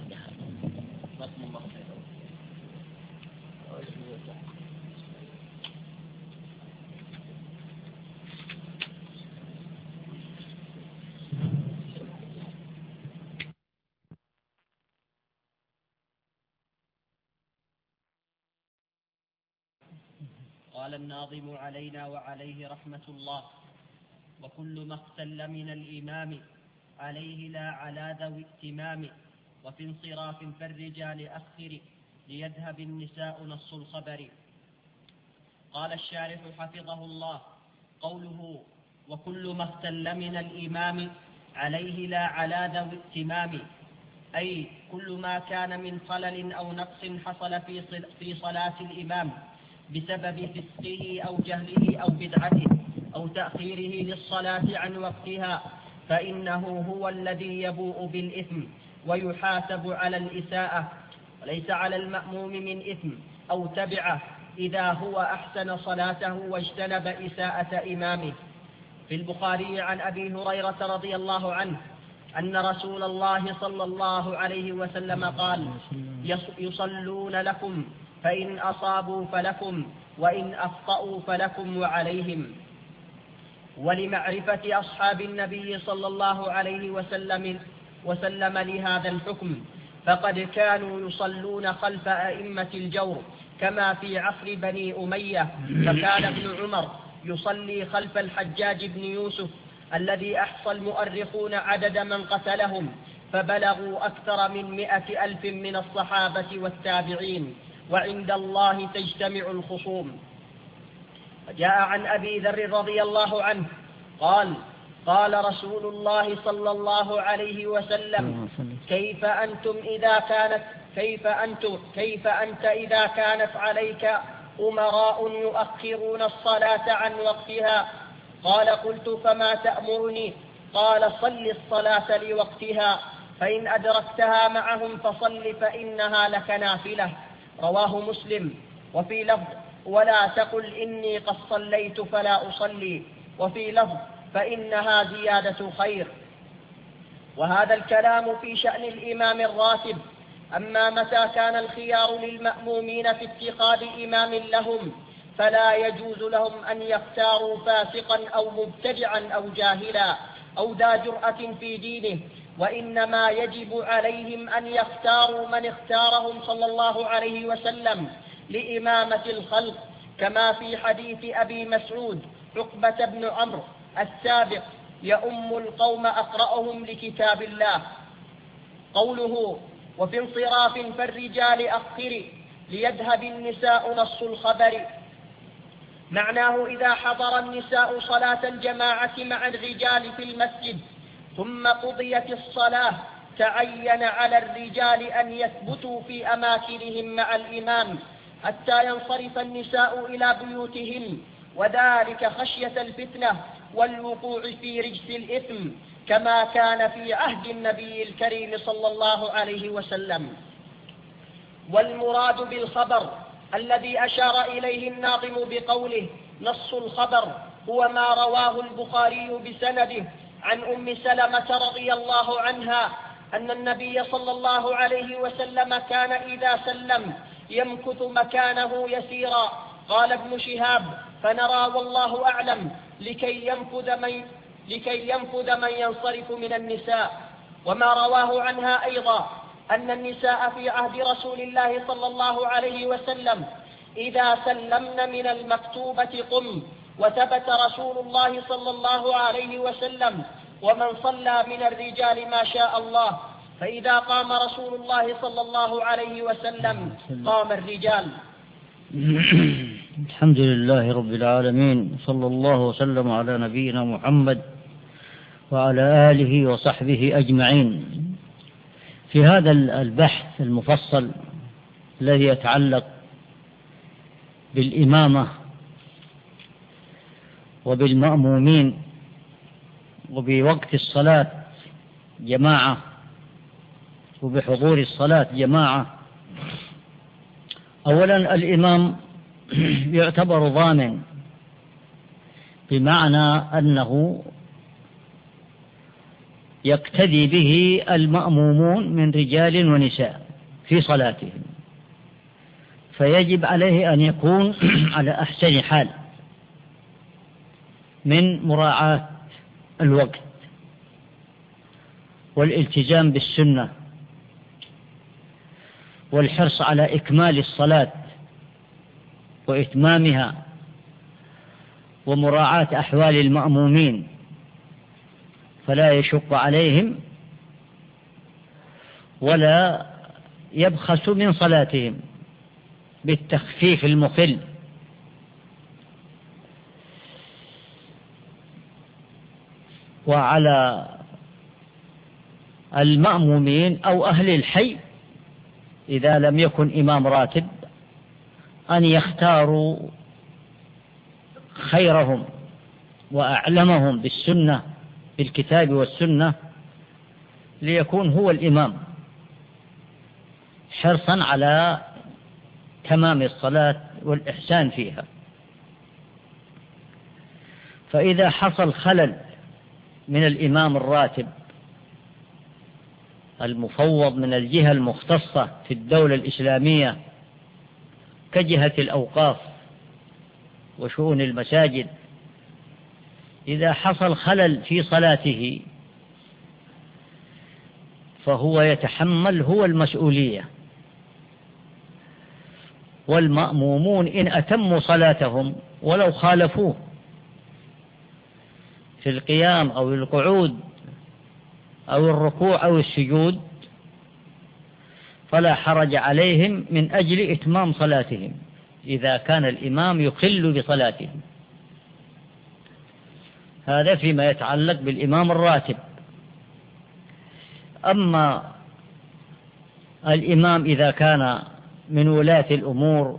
قال الناظم علينا وعليه رحمة الله: وكل ما اختل من الإمام عليه لا على ذوي ائتمام، وفي انصراف فالرجال أخر ليذهب النساء نص الخبر. قال الشارح حفظه الله: قوله وكل ما اختل من الإمام عليه لا على ذوي ائتمام، أي كل ما كان من خلل أو نقص حصل في صلاة الإمام بسبب فسقه أو جهله أو بدعته أو تأخيره للصلاة عن وقتها، فإنه هو الذي يبوء بالإثم ويحاسب على الإساءة، وليس على المأموم من إثم أو تبعه إذا هو أحسن صلاته واجتنب إساءة إمامه. في البخاري عن أبي هريرة رضي الله عنه أن رسول الله صلى الله عليه وسلم قال: يصلون لكم فإن أصابوا فلكم وإن أخطأوا فلكم وعليهم. ولمعرفة أصحاب النبي صلى الله عليه وسلم لهذا الحكم، فقد كانوا يصلون خلف أئمة الجور كما في عصر بني أمية، فكان ابن عمر يصلي خلف الحجاج بن يوسف الذي أحصى المؤرخون عدد من قتلهم فبلغوا أكثر من 100,000 من الصحابة والتابعين، وعند الله تجتمع الخصوم. جاء عن أبي ذر رضي الله عنه قال: قال رسول الله صلى الله عليه وسلم: كيف أنت إذا كانت عليك أمراء يؤخرون الصلاة عن وقتها؟ قال: قلت فما تأمرني؟ قال: صل الصلاة لوقتها، فإن أدركتها معهم فصل فإنها لك نافلة. رواه مسلم. وفي لفظ: ولا تقل إني قد صليت فلا أصلي، وفي لفظ: فإنها زيادة خير. وهذا الكلام في شأن الإمام الراتب. أما متى كان الخيار للمأمومين في اتخاذ إمام لهم، فلا يجوز لهم أن يختاروا فاسقا أو مبتدعا أو جاهلا أو ذا جرأة في دينه، وإنما يجب عليهم أن يختاروا من اختارهم صلى الله عليه وسلم لإمامة الخلق، كما في حديث أبي مسعود عقبة بن عمرو السابق: يؤم القوم أقرأهم لكتاب الله. قوله وفي انصراف فالرجال أخر ليذهب النساء نص الخبر، معناه إذا حضر النساء صلاة الجماعة مع الرجال في المسجد ثم قضيت الصلاة تعين على الرجال أن يثبتوا في أماكنهم مع الإمام حتى ينصرف النساء إلى بيوتهن، وذلك خشية الفتنة والوقوع في رجس الإثم كما كان في عهد النبي الكريم صلى الله عليه وسلم. والمراد بالخبر الذي أشار إليه الناظم بقوله نص الخبر هو ما رواه البخاري بسنده عن أم سلمة رضي الله عنها أن النبي صلى الله عليه وسلم كان إذا سلم يمكث مكانه يسيرا. قال ابن شهاب فنرى والله أعلم لكي ينفذ من ينصرف من النساء. وما رواه عنها أيضا أن النساء في عهد رسول الله صلى الله عليه وسلم إذا سلمن من المكتوبة قم، وثبت رسول الله صلى الله عليه وسلم ومن صلى من الرجال ما شاء الله، فإذا قام رسول الله صلى الله عليه وسلم قام الرجال. الحمد لله رب العالمين، صلى الله وسلم على نبينا محمد وعلى آله وصحبه أجمعين. في هذا البحث المفصل الذي يتعلق بالإمامة وبالمأمومين وبوقت الصلاة جماعة وبحضور الصلاة جماعة، أولا الإمام يعتبر ضامن، بمعنى أنه يقتدي به المأمومون من رجال ونساء في صلاتهم، فيجب عليه أن يكون على أحسن حال من مراعاة الوقت والالتزام بالسنة والحرص على إكمال الصلاة وإتمامها ومراعاة أحوال المأمومين فلا يشق عليهم ولا يبخس من صلاتهم بالتخفيف المخل. وعلى المأمومين أو أهل الحي إذا لم يكن إمام راتب أن يختاروا خيرهم وأعلمهم بالسنة بالكتاب والسنة ليكون هو الإمام، حرصا على تمام الصلاة والإحسان فيها. فإذا حصل خلل من الإمام الراتب المفوض من الجهة المختصة في الدولة الإسلامية كجهة الأوقاف وشؤون المساجد، إذا حصل خلل في صلاته فهو يتحمل هو المسؤولية، والمأمومون إن أتموا صلاتهم ولو خالفوه في القيام أو القعود أو الركوع أو السجود فلا حرج عليهم من أجل إتمام صلاتهم إذا كان الإمام يخل بصلاتهم. هذا فيما يتعلق بالإمام الراتب. أما الإمام إذا كان من ولاة الأمور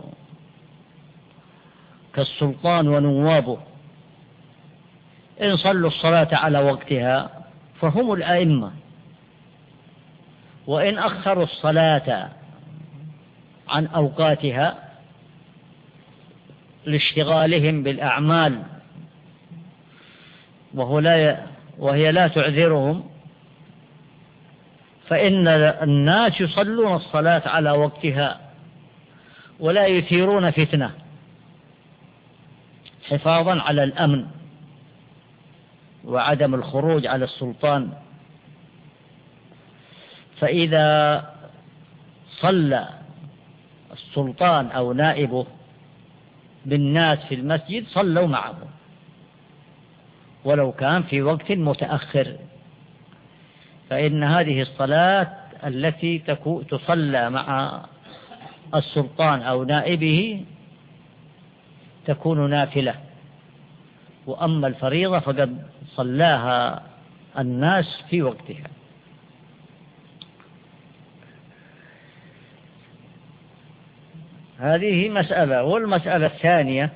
كالسلطان ونوابه إن صلوا الصلاة على وقتها فهم الأئمة، وإن أخروا الصلاة عن أوقاتها لاشتغالهم بالأعمال وهي لا تعذرهم فإن الناس يصلون الصلاة على وقتها ولا يثيرون فتنة حفاظا على الأمن وعدم الخروج على السلطان. فإذا صلى السلطان أو نائبه بالناس في المسجد صلوا معه ولو كان في وقت متأخر، فإن هذه الصلاة التي تصلى مع السلطان أو نائبه تكون نافلة، وأما الفريضة فقد صلاها الناس في وقتها. هذه مسألة. والمسألة الثانية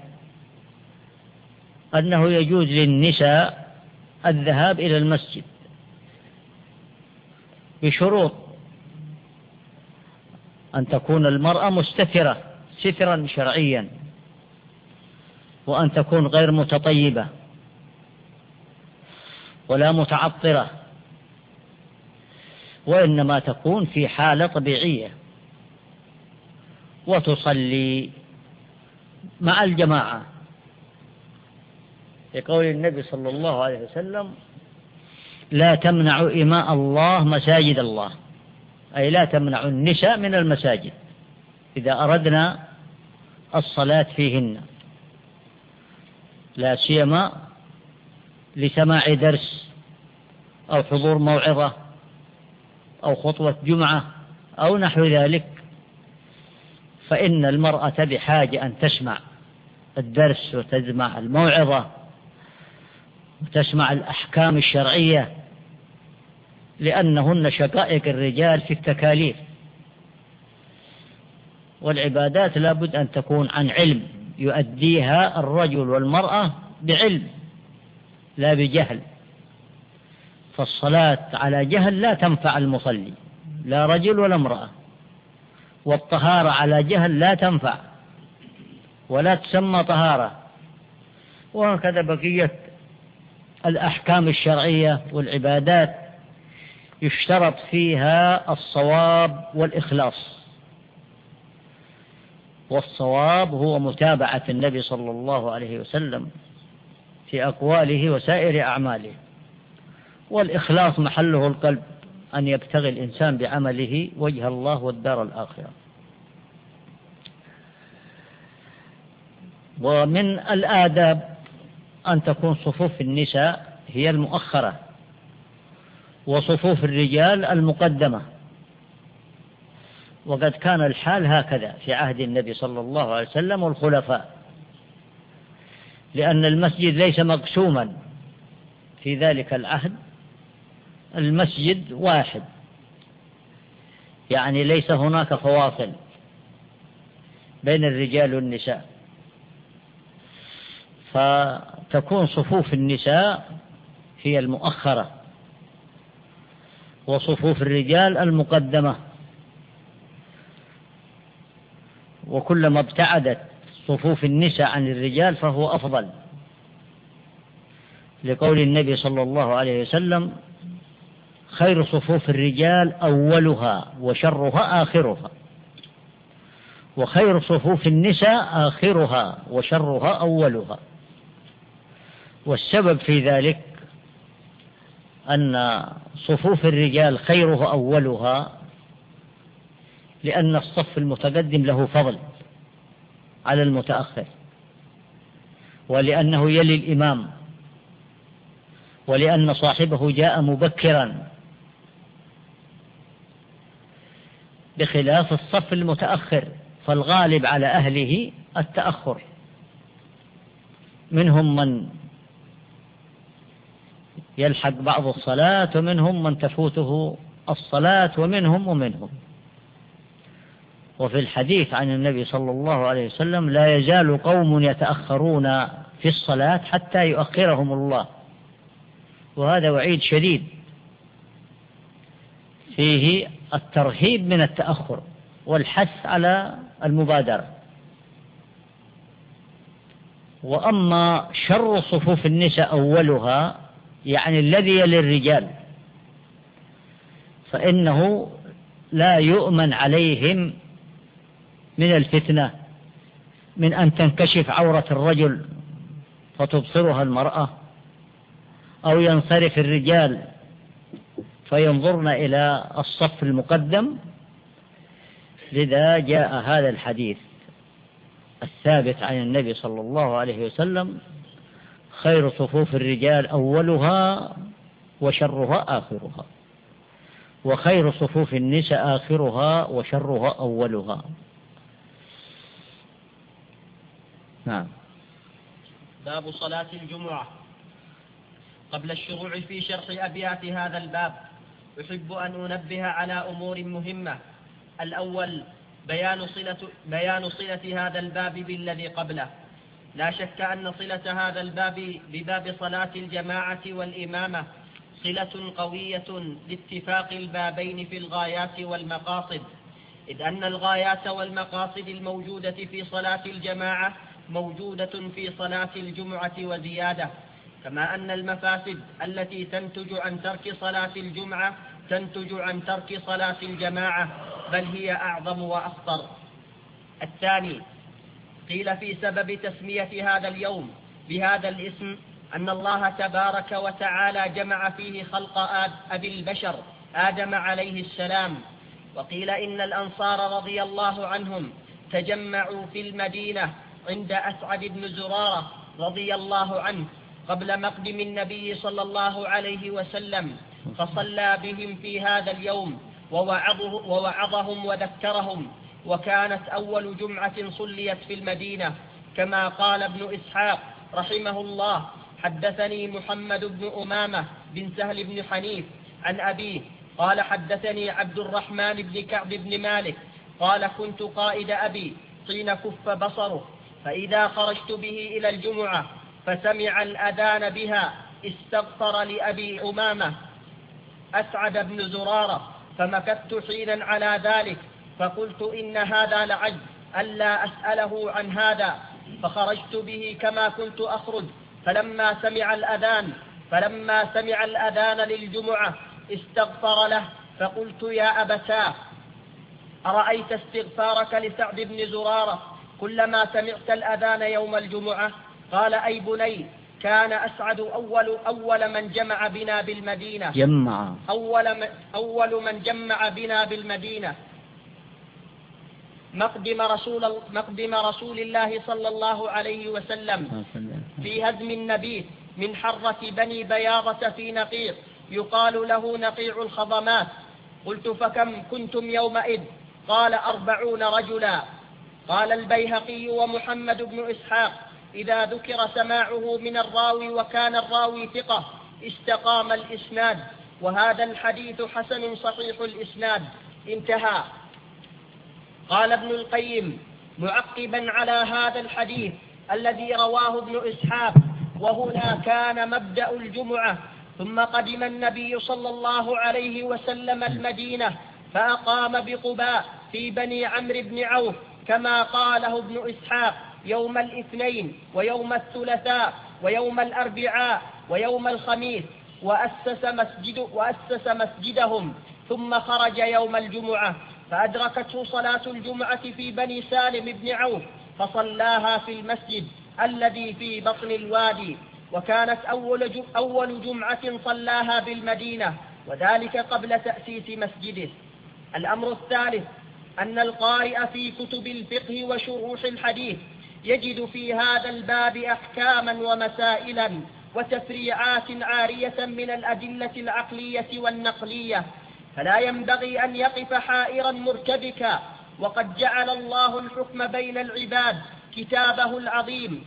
أنه يجوز للنساء الذهاب إلى المسجد بشروط: أن تكون المرأة مستترة سترا شرعيا، وأن تكون غير متطيبة ولا متعطرة، وإنما تكون في حالة طبيعية، وتصلي مع الجماعة، لقول النبي صلى الله عليه وسلم: لا تمنع إماء الله مساجد الله، أي لا تمنع النساء من المساجد إذا أردنا الصلاة فيهن، لا سيما لسماع درس أو حضور موعظة أو خطوة جمعة أو نحو ذلك، فإن المرأة بحاجة أن تسمع الدرس وتسمع الموعظة وتسمع الأحكام الشرعية، لأنهن شقائق الرجال في التكاليف، والعبادات لا بد أن تكون عن علم يؤديها الرجل والمرأة بعلم لا بجهل، فالصلاة على جهل لا تنفع المصلي، لا رجل ولا امرأة، والطهارة على جهل لا تنفع ولا تسمى طهارة، وهكذا بقية الأحكام الشرعية والعبادات يشترط فيها الصواب والإخلاص، والصواب هو متابعة النبي صلى الله عليه وسلم في أقواله وسائر أعماله، والإخلاص محله القلب، أن يبتغي الإنسان بعمله وجه الله والدار الآخرة. ومن الآداب أن تكون صفوف النساء هي المؤخرة، وصفوف الرجال المقدمة، وقد كان الحال هكذا في عهد النبي صلى الله عليه وسلم والخلفاء، لأن المسجد ليس مقسوما في ذلك العهد، المسجد واحد، يعني ليس هناك فواصل بين الرجال والنساء، فتكون صفوف النساء هي المؤخرة وصفوف الرجال المقدمة، وكلما ابتعدت صفوف النساء عن الرجال فهو أفضل، لقول النبي صلى الله عليه وسلم: خير صفوف الرجال أولها وشرها آخرها، وخير صفوف النساء آخرها وشرها أولها. والسبب في ذلك أن صفوف الرجال خيرها أولها لأن الصف المتقدم له فضل على المتأخر، ولأنه يلي الإمام، ولأن صاحبه جاء مبكرا، بخلاف الصف المتأخر فالغالب على أهله التأخر، منهم من يلحق بعض الصلاة، ومنهم من تفوته الصلاة، ومنهم. وفي الحديث عن النبي صلى الله عليه وسلم: لا يزال قوم يتأخرون في الصلاة حتى يؤخرهم الله. وهذا وعيد شديد فيه الترهيب من التأخر والحث على المبادرة. وأما شر صفوف النساء أولها، يعني الذي يلي الرجال، فإنه لا يؤمن عليهم من الفتنة، من أن تنكشف عورة الرجل فتبصرها المرأة، أو ينصرف الرجال فينظرن إلى الصف المقدم. لذا جاء هذا الحديث الثابت عن النبي صلى الله عليه وسلم: خير صفوف الرجال أولها وشرها آخرها، وخير صفوف النساء آخرها وشرها أولها. نعم. باب صلاة الجمعة. قبل الشروع في شرح أبيات هذا الباب أحب أن أنبه على أمور مهمة. الأول بيان صلة هذا الباب بالذي قبله. لا شك أن صلة هذا الباب بباب صلاة الجماعة والإمامة صلة قوية لاتفاق البابين في الغايات والمقاصد، إذ أن الغايات والمقاصد الموجودة في صلاة الجماعة موجودة في صلاة الجمعة وزيادة، كما أن المفاسد التي تنتج عن ترك صلاة الجمعة تنتج عن ترك صلاة الجماعة، بل هي أعظم وأخطر. الثاني، قيل في سبب تسمية هذا اليوم بهذا الاسم أن الله تبارك وتعالى جمع فيه خلق أبي البشر آدم عليه السلام. وقيل إن الأنصار رضي الله عنهم تجمعوا في المدينة عند أسعد بن زرارة رضي الله عنه قبل مقدم النبي صلى الله عليه وسلم، فصلى بهم في هذا اليوم ووعظهم وذكرهم، وكانت أول جمعة صليت في المدينة، كما قال ابن إسحاق رحمه الله: حدثني محمد بن أمامة بن سهل بن حنيف عن أبيه قال حدثني عبد الرحمن بن كعب بن مالك قال كنت قائد أبي حين كف بصره، فإذا خرجت به إلى الجمعة فسمع الأذان بها استغفر لأبي أمامة أسعد بن زرارة، فمكثت حينا على ذلك، فقلت إن هذا لعجب ألا أسأله عن هذا، فخرجت به كما كنت أخرج، فلما سمع الأذان للجمعة استغفر له، فقلت يا أبتاه أرأيت استغفارك لسعد بن زرارة كلما سمعت الأذان يوم الجمعة؟ قال: أي بني، كان أسعد أول من جمع بنا بالمدينة أول من جمع بنا بالمدينة مقدم رسول الله صلى الله عليه وسلم في هزم النبيذ من حرة بني بياضة في نقيع يقال له نقيع الخضمات. قلت: فكم كنتم يومئذ؟ قال: 40 رجلا. قال البيهقي ومحمد بن إسحاق: إذا ذكر سماعه من الراوي وكان الراوي ثقة استقام الإسناد، وهذا الحديث حسن صحيح الإسناد. انتهى. قال ابن القيم معقبا على هذا الحديث الذي رواه ابن إسحاق: وهنا كان مبدأ الجمعة، ثم قدم النبي صلى الله عليه وسلم المدينة فأقام بقباء في بني عمرو بن عوف كما قاله ابن إسحاق يوم الاثنين ويوم الثلاثاء ويوم الأربعاء ويوم الخميس، وأسس مسجدهم، ثم خرج يوم الجمعة فأدركته صلاة الجمعة في بني سالم بن عوف فصلاها في المسجد الذي في بطن الوادي، وكانت أول جمعة صلاها بالمدينة، وذلك قبل تأسيس مسجده. الأمر الثالث أن القارئ في كتب الفقه وشروح الحديث يجد في هذا الباب أحكاما ومسائلا وتفريعات عارية من الأدلة العقلية والنقلية، فلا ينبغي أن يقف حائرا مرتبكا. وقد جعل الله الحكم بين العباد كتابه العظيم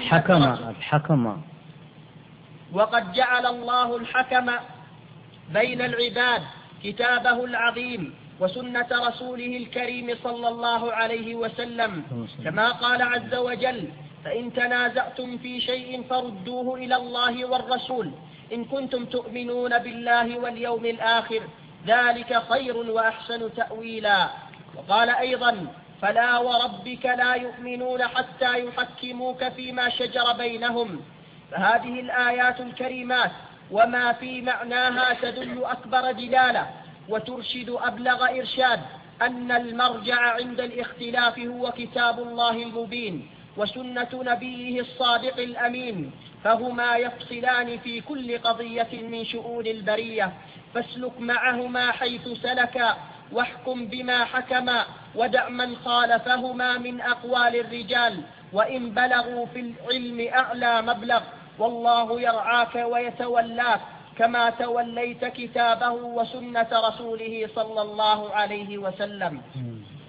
وقد جعل الله الحكم بين العباد كتابه العظيم وسنة رسوله الكريم صلى الله عليه وسلم، كما قال عز وجل: فإن تنازعتم في شيء فردوه إلى الله والرسول إن كنتم تؤمنون بالله واليوم الآخر، ذلك خير وأحسن تأويلا. وقال أيضا: فلا وربك لا يؤمنون حتى يحكموك فيما شجر بينهم. فهذه الآيات الكريمات وما في معناها تدل أكبر دلالة وترشد أبلغ إرشاد أن المرجع عند الاختلاف هو كتاب الله المبين وسنة نبيه الصادق الأمين، فهما يفصلان في كل قضية من شؤون البرية، فاسلك معهما حيث سلكا واحكم بما حكما ودع من خالفهما من أقوال الرجال وإن بلغوا في العلم أعلى مبلغ، والله يرعاك ويتولاك كما توليت كتابه وسنة رسوله صلى الله عليه وسلم.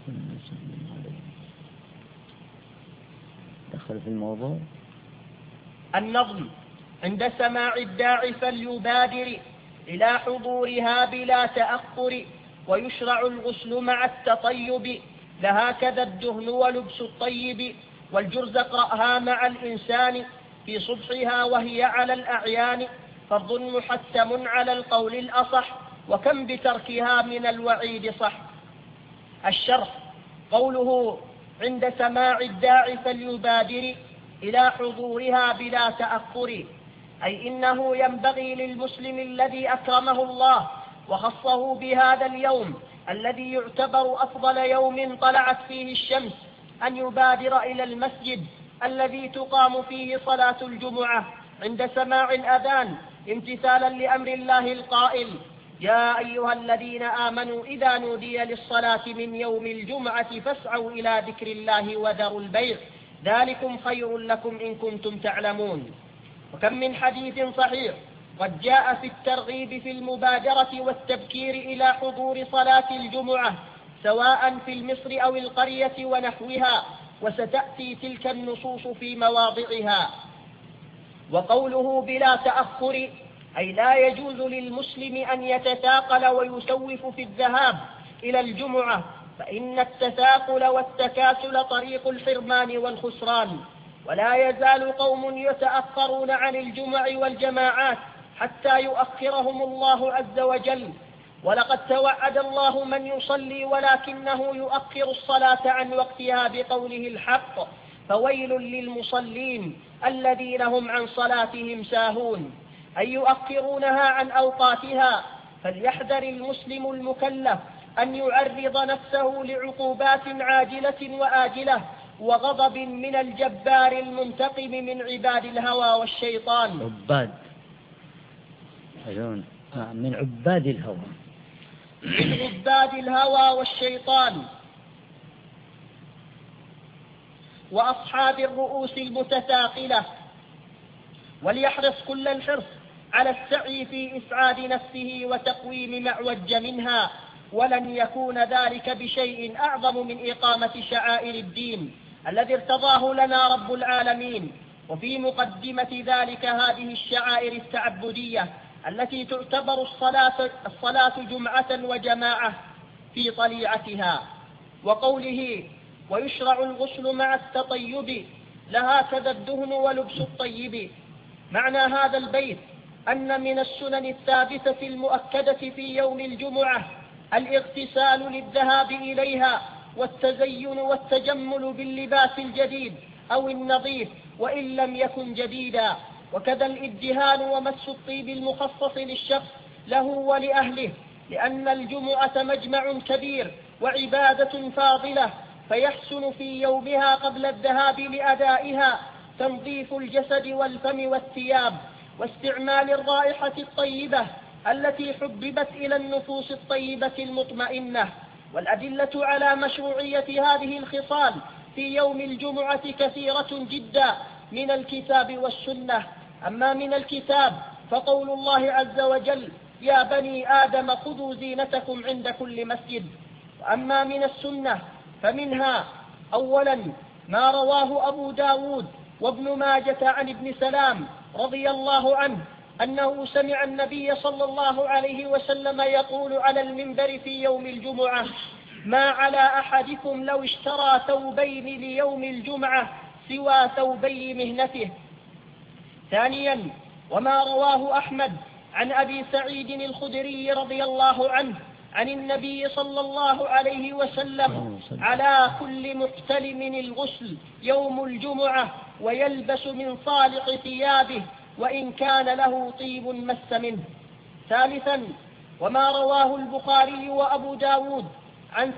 دخل في الموضوع. النظم: عند سماع الداع فليبادر إلى حضورها بلا تأخر، ويشرع الغسل مع التطيب، لهكذا الدهن ولبس الطيب، والجرز اقرأها مع الإنسان في صبحها وهي على الأعيان، فرض محتم على القول الأصح، وكم بتركها من الوعيد صح. الشرح: قوله عند سماع الداع فليبادر إلى حضورها بلا تأخر، أي إنه ينبغي للمسلم الذي أكرمه الله وخصه بهذا اليوم الذي يعتبر أفضل يوم طلعت فيه الشمس أن يبادر إلى المسجد الذي تقام فيه صلاة الجمعة عند سماع الأذان، امتثالا لأمر الله القائل: يا أيها الذين آمنوا إذا نودي للصلاة من يوم الجمعة فاسعوا إلى ذكر الله وذروا البيع ذلكم خير لكم إن كنتم تعلمون. وكم من حديث صحيح قد جاء في الترغيب في المبادرة والتبكير إلى حضور صلاة الجمعة سواء في المصر أو القرية ونحوها، وستأتي تلك النصوص في مواضعها. وقوله بلا تأخر أي لا يجوز للمسلم أن يتثاقل ويسوف في الذهاب إلى الجمعة، فإن التثاقل والتكاسل طريق الحرمان والخسران، ولا يزال قوم يتأخرون عن الجمع والجماعات حتى يؤخرهم الله عز وجل. ولقد توعد الله من يصلي ولكنه يؤخر الصلاة عن وقتها بقوله الحق: فويل للمصلين الذين هم عن صلاتهم ساهون، أي يؤخرونها عن أوقاتها. فليحذر المسلم المكلف أن يعرض نفسه لعقوبات عاجلة وآجلة وغضب من الجبار المنتقم من عباد الهوى والشيطان. من عباد الهوى من عباد الهوى والشيطان وأصحاب الرؤوس المتثاقلة. وليحرص كل الحرص على السعي في إسعاد نفسه وتقويم ما اعوج منها، ولن يكون ذلك بشيء أعظم من إقامة شعائر الدين الذي ارتضاه لنا رب العالمين. وفي مقدمة ذلك هذه الشعائر التعبدية التي تعتبر الصلاة جمعة وجماعة في طليعتها. وقوله ويشرع الغسل مع التطيب لهكذا الدهن ولبس الطيب، معنى هذا البيت أن من السنن الثابتة المؤكدة في يوم الجمعة الاغتسال للذهاب إليها والتزين والتجمل باللباس الجديد أو النظيف وإن لم يكن جديدا، وكذا الادهان ومس الطيب المخصص للشخص له ولأهله، لأن الجمعة مجمع كبير وعبادة فاضلة، فيحسن في يومها قبل الذهاب لأدائها تنظيف الجسد والفم والثياب واستعمال الرائحة الطيبة التي حببت إلى النفوس الطيبة المطمئنة. والأدلة على مشروعية هذه الخصال في يوم الجمعة كثيرة جدا من الكتاب والسنة. أما من الكتاب فقول الله عز وجل: يا بني آدم خذوا زينتكم عند كل مسجد. وأما من السنة فمنها أولا ما رواه أبو داود وابن ماجة عن ابن سلام رضي الله عنه أنه سمع النبي صلى الله عليه وسلم يقول على المنبر في يوم الجمعة: ما على أحدكم لو اشترى ثوبين ليوم الجمعة سوى ثوبي مهنته. ثانيا وما رواه أحمد عن أبي سعيد الخدري رضي الله عنه عن النبي صلى الله عليه وسلم: على كل محتلم الغسل يوم الجمعة ويلبس من صالح ثيابه وإن كان له طيب مس منه. ثالثا وما رواه البخاري وأبو داود عن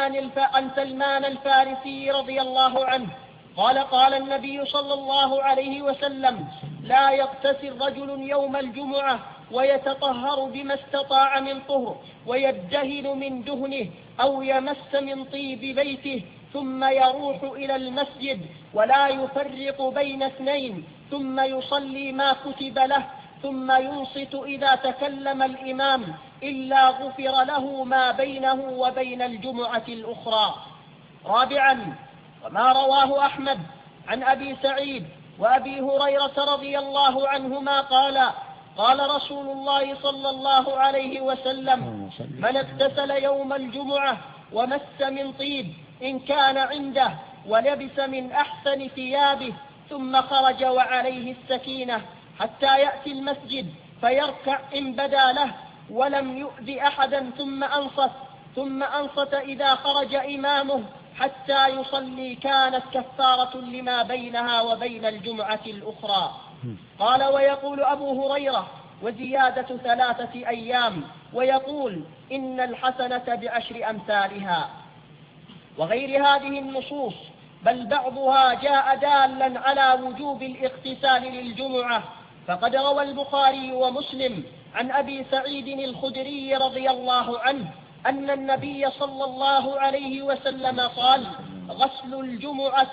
سلمان الفارسي رضي الله عنه قال النبي صلى الله عليه وسلم: لا يغتسل رجل يوم الجمعة ويتطهر بما استطاع من طهر ويدهن من دهنه أو يمس من طيب بيته ثم يروح إلى المسجد ولا يفرق بين اثنين ثم يصلي ما كتب له ثم ينصت إذا تكلم الإمام إلا غفر له ما بينه وبين الجمعة الأخرى. رابعا وما رواه أحمد عن أبي سعيد وأبي هريرة رضي الله عنهما قال رسول الله صلى الله عليه وسلم: من اغتسل يوم الجمعة ومس من طيب إن كان عنده ولبس من أحسن ثيابه ثم خرج وعليه السكينة حتى يأتي المسجد فيركع إن بدا له ولم يؤذ أحدا ثم أنصت إذا خرج إمامه حتى يصلي كانت كفارة لما بينها وبين الجمعة الأخرى. قال: ويقول أبو هريرة: وزيادة 3 أيام، ويقول: إن الحسنة ب10 أمثالها. وغير هذه النصوص بل بعضها جاء دالا على وجوب الاغتسال للجمعة، فقد روى البخاري ومسلم عن أبي سعيد الخدري رضي الله عنه أن النبي صلى الله عليه وسلم قال: غسل الجمعة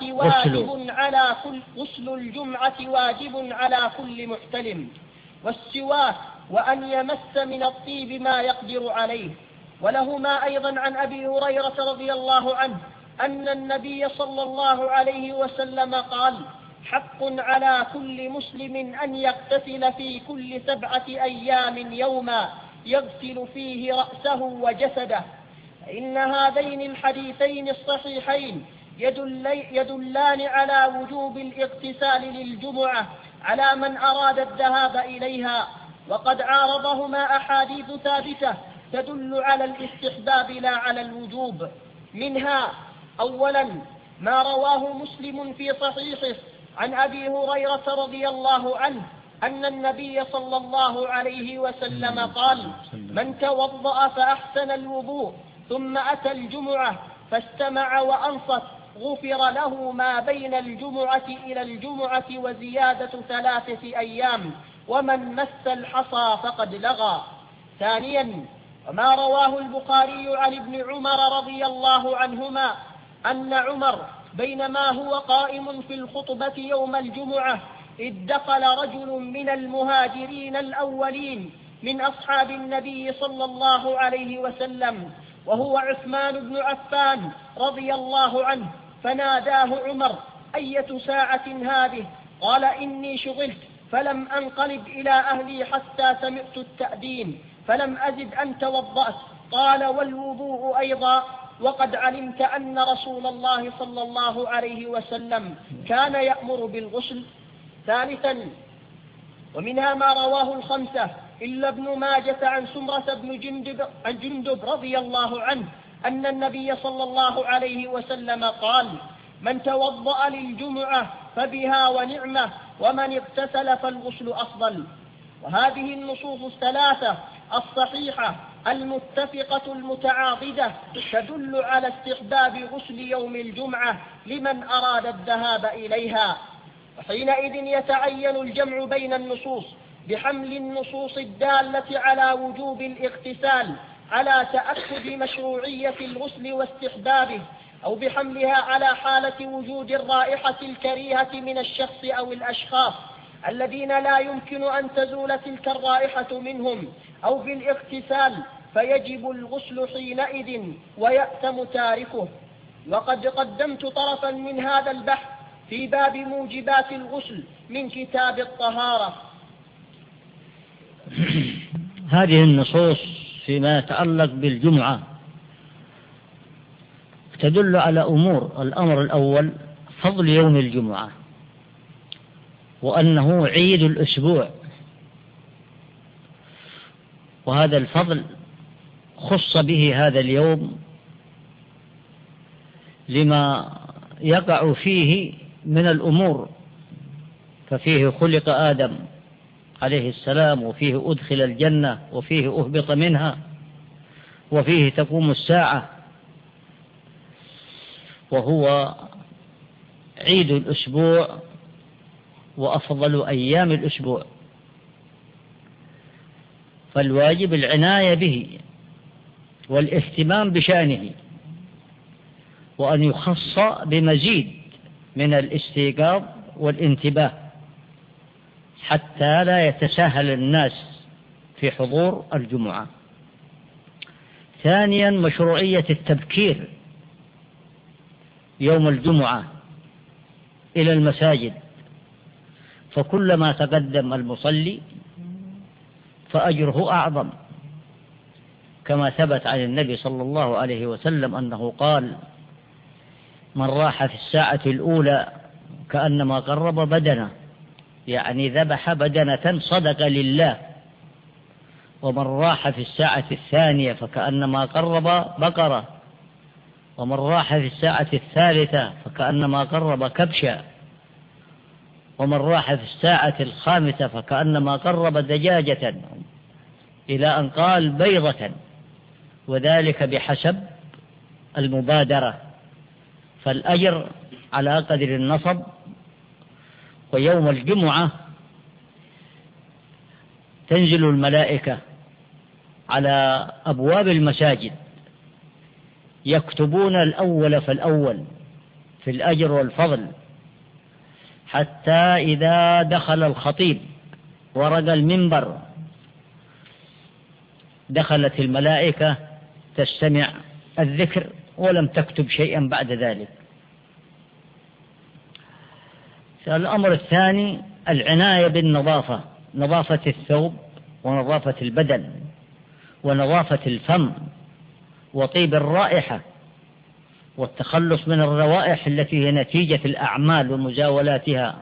واجب على كل محتلم، والسواك، وأن يمس من الطيب ما يقدر عليه. ولهما أيضا عن أبي هريرة رضي الله عنه أن النبي صلى الله عليه وسلم قال: حق على كل مسلم أن يغتسل في كل 7 أيام يوما يغسل فيه رأسه وجسده. إن هذين الحديثين الصحيحين يدلان على وجوب الاغتسال للجمعة على من أراد الذهاب إليها، وقد عارضهما أحاديث ثابتة تدل على الاستحباب لا على الوجوب. منها: أولا ما رواه مسلم في صحيحه عن أبي هريرة رضي الله عنه أن النبي صلى الله عليه وسلم قال: من توضأ فأحسن الوضوء ثم أتى الجمعة فاستمع وأنصت غفر له ما بين الجمعة إلى الجمعة وزيادة 3 أيام، ومن مس الحصى فقد لغى. ثانيا وما رواه البخاري عن ابن عمر رضي الله عنهما أن عمر بينما هو قائم في الخطبة يوم الجمعة إذ دخل رجل من المهاجرين الأولين من أصحاب النبي صلى الله عليه وسلم وهو عثمان بن عفان رضي الله عنه، فناداه عمر: أية ساعة هذه؟ قال: إني شغلت فلم أنقلب إلى أهلي حتى سمعت التأذين فلم أزد أن توضأت. قال: والوضوء أيضا؟ وقد علمت أن رسول الله صلى الله عليه وسلم كان يأمر بالغسل. ثالثا ومنها ما رواه الخمسة إلا ابن ماجة عن سمرة بن جندب رضي الله عنه أن النبي صلى الله عليه وسلم قال: من توضأ للجمعة فبها ونعمة، ومن اغتسل فالغسل أفضل. وهذه النصوص 3 الصحيحة المتفقة المتعاضدة تدل على استحباب غسل يوم الجمعة لمن أراد الذهاب إليها، وحينئذ يتعين الجمع بين النصوص بحمل النصوص الدالة على وجوب الاغتسال على تأكد مشروعية الغسل واستحبابه، أو بحملها على حالة وجود الرائحة الكريهة من الشخص أو الأشخاص الذين لا يمكن أن تزول تلك الرائحة منهم، أو بالاغتسال فيجب الغسل حينئذ ويأثم تاركه. وقد قدمت طرفا من هذا البحث في باب موجبات الغسل من كتاب الطهارة. هذه النصوص فيما يتعلق بالجمعة تدل على أمور. الأمر الأول فضل يوم الجمعة، وأنه عيد الأسبوع، وهذا الفضل خص به هذا اليوم لما يقع فيه من الأمور، ففيه خلق آدم عليه السلام، وفيه أدخل الجنة، وفيه أهبط منها، وفيه تقوم الساعة، وهو عيد الأسبوع وأفضل أيام الأسبوع، فالواجب العناية به والاهتمام بشأنه، وأن يخص بمزيد من الاستيقاظ والانتباه حتى لا يتساهل الناس في حضور الجمعة. ثانيا مشروعية التبكير يوم الجمعة إلى المساجد فكلما تقدم المصلي فأجره أعظم، كما ثبت عن النبي صلى الله عليه وسلم أنه قال: من راح في الساعة الأولى كأنما قرب بدنه، يعني ذبح بدنة صدق لله. ومن راح في الساعة الثانية فكأنما قرب بقرة. ومن راح في الساعة الثالثة فكأنما قرب كبشا. ومن راح في الساعة الخامسة فكأنما قرب دجاجة، إلى أن قال بيضة، وذلك بحسب المبادرة. فالأجر على قدر النصب. ويوم الجمعة تنزل الملائكة على أبواب المساجد يكتبون الأول فالأول في الأجر والفضل، حتى إذا دخل الخطيب ورقى المنبر دخلت الملائكة تستمع الذكر ولم تكتب شيئا بعد ذلك. الأمر الثاني العناية بالنظافة، نظافة الثوب ونظافة البدن ونظافة الفم وطيب الرائحة والتخلص من الروائح التي هي نتيجة الأعمال ومزاولاتها،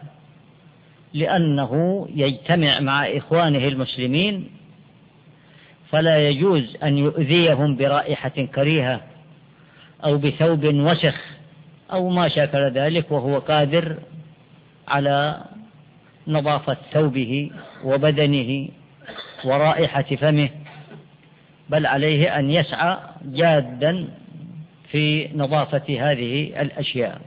لأنه يجتمع مع إخوانه المسلمين فلا يجوز أن يؤذيهم برائحة كريهة أو بثوب وسخ أو ما شاكل ذلك، وهو قادر على نظافة ثوبه وبدنه ورائحة فمه، بل عليه أن يسعى جادا في نظافة هذه الأشياء.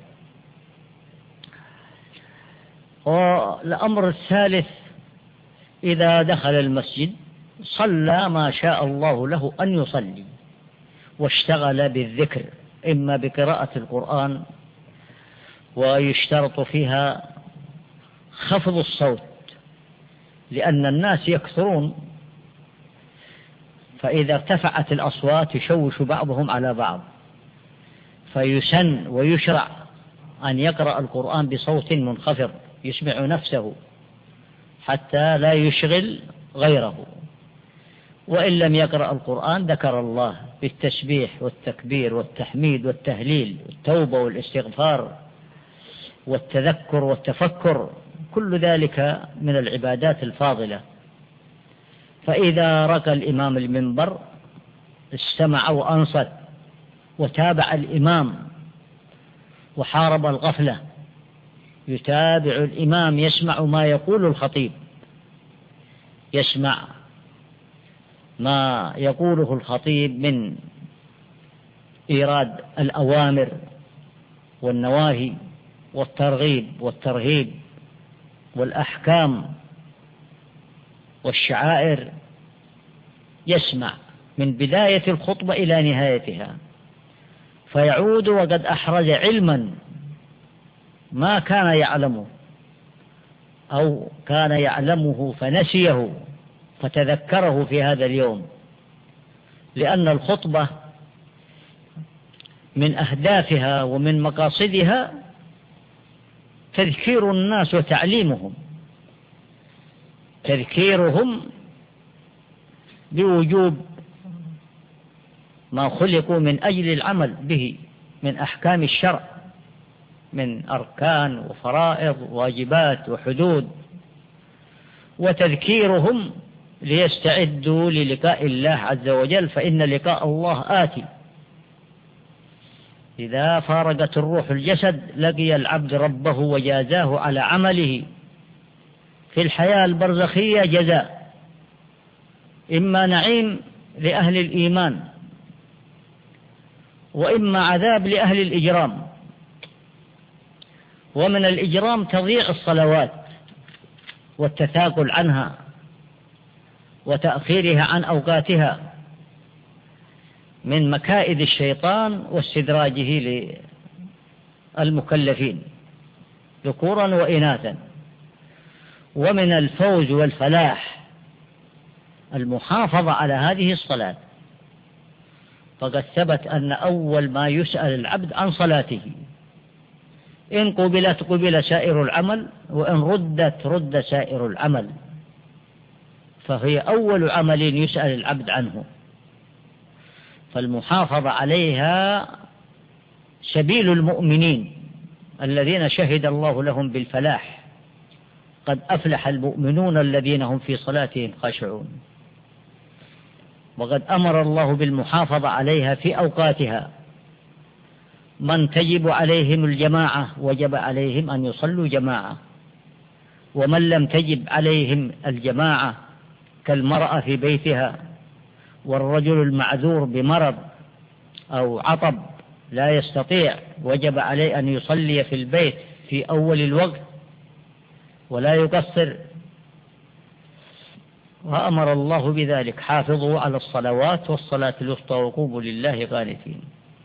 والأمر الثالث إذا دخل المسجد صلى ما شاء الله له أن يصلي، واشتغل بالذكر، إما بقراءة القرآن، ويشترط فيها خفض الصوت لأن الناس يكثرون، فإذا ارتفعت الأصوات يشوش بعضهم على بعض، فيسن ويشرع أن يقرأ القرآن بصوت منخفض يسمع نفسه حتى لا يشغل غيره. وإن لم يقرأ القرآن ذكر الله بالتسبيح والتكبير والتحميد والتهليل والتوبة والاستغفار والتذكر والتفكر، كل ذلك من العبادات الفاضلة. فإذا رقى الإمام المنبر استمع وأنصت وتابع الإمام وحارب الغفلة، يتابع الإمام، يسمع ما يقول الخطيب، يسمع ما يقوله الخطيب من إيراد الأوامر والنواهي والترغيب والترهيب والأحكام والشعائر، يسمع من بداية الخطبة إلى نهايتها، فيعود وقد أحرز علما ما كان يعلمه أو كان يعلمه فنسيه فتذكره في هذا اليوم، لأن الخطبة من أهدافها ومن مقاصدها تذكير الناس وتعليمهم، تذكيرهم بوجوب ما خلقوا من أجل العمل به من أحكام الشرع، من أركان وفرائض واجبات وحدود، وتذكيرهم ليستعدوا للقاء الله عز وجل، فإن لقاء الله آتي. إذا فارقت الروح الجسد لقي العبد ربه وجازاه على عمله في الحياة البرزخية جزاء، إما نعيم لأهل الإيمان وإما عذاب لأهل الإجرام. ومن الإجرام تضييع الصلوات والتثاقل عنها وتأخيرها عن أوقاتها من مكائد الشيطان واستدراجه للمكلفين ذكورا وإناثا. ومن الفوز والفلاح المحافظة على هذه الصلاة، فقد ثبت أن أول ما يسأل العبد عن صلاته إن قبلت قبل سائر العمل، وإن ردت رد سائر العمل، فهي أول عمل يسأل العبد عنه، فالمحافظة عليها سبيل المؤمنين الذين شهد الله لهم بالفلاح، قد أفلح المؤمنون الذين هم في صلاتهم خاشعون. وقد أمر الله بالمحافظة عليها في أوقاتها، من تجب عليهم الجماعة وجب عليهم أن يصلوا جماعة، ومن لم تجب عليهم الجماعة كالمرأة في بيتها، والرجل المعذور بمرض أو عطب لا يستطيع، وجب عليه أن يصلي في البيت في أول الوقت ولا يقصر. وأمر الله بذلك: حافظوا على الصلوات والصلاة الوسطى وقوموا لله قانتين.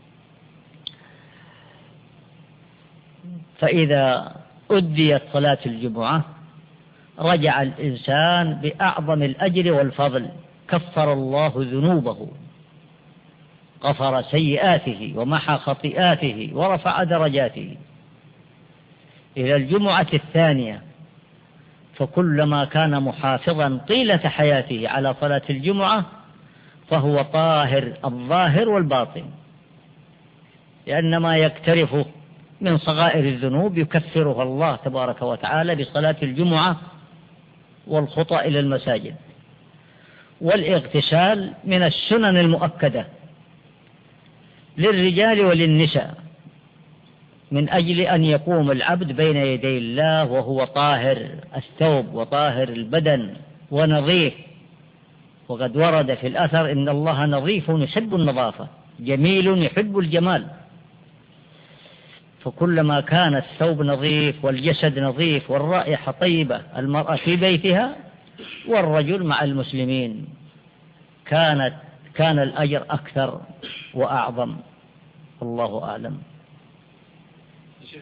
فإذا أديت صلاة الجمعة رجع الإنسان بأعظم الأجر والفضل، كفر الله ذنوبه، غفر سيئاته ومحى خطيئاته ورفع درجاته إلى الجمعة الثانية. فكلما كان محافظا طيلة حياته على صلاة الجمعة فهو طاهر الظاهر والباطن، لأن ما يقترفه من صغائر الذنوب يكفرها الله تبارك وتعالى بصلاة الجمعة والخطى إلى المساجد. والاغتسال من السنن المؤكدة للرجال وللنساء، من أجل أن يقوم العبد بين يدي الله وهو طاهر الثوب وطاهر البدن ونظيف. وقد ورد في الأثر: إن الله نظيف يحب النظافة، جميل يحب الجمال. فكلما كان الثوب نظيف والجسد نظيف والرائحة طيبة، المرأة في بيتها والرجل مع المسلمين، كان الأجر أكثر وأعظم. الله أعلم. شيخ،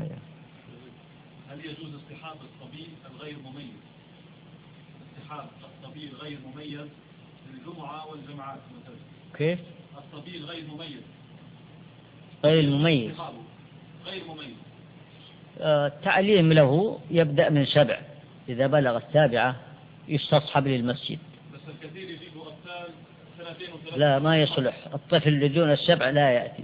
هل يجوز اصطحاب الصبي الغير مميز، اصطحاب الصبي الغير مميز للجمعة والجماعات مثلا؟ كيف؟ الصبي الغير مميز. غير مميز. غير مميز. تعليم له يبدأ من 7، إذا بلغ 7 يستصحب للمسجد. بس الكثير يجيبوا أطفال 2 و3. لا، ما يصلح. الطفل اللي دون 7 لا يأتي،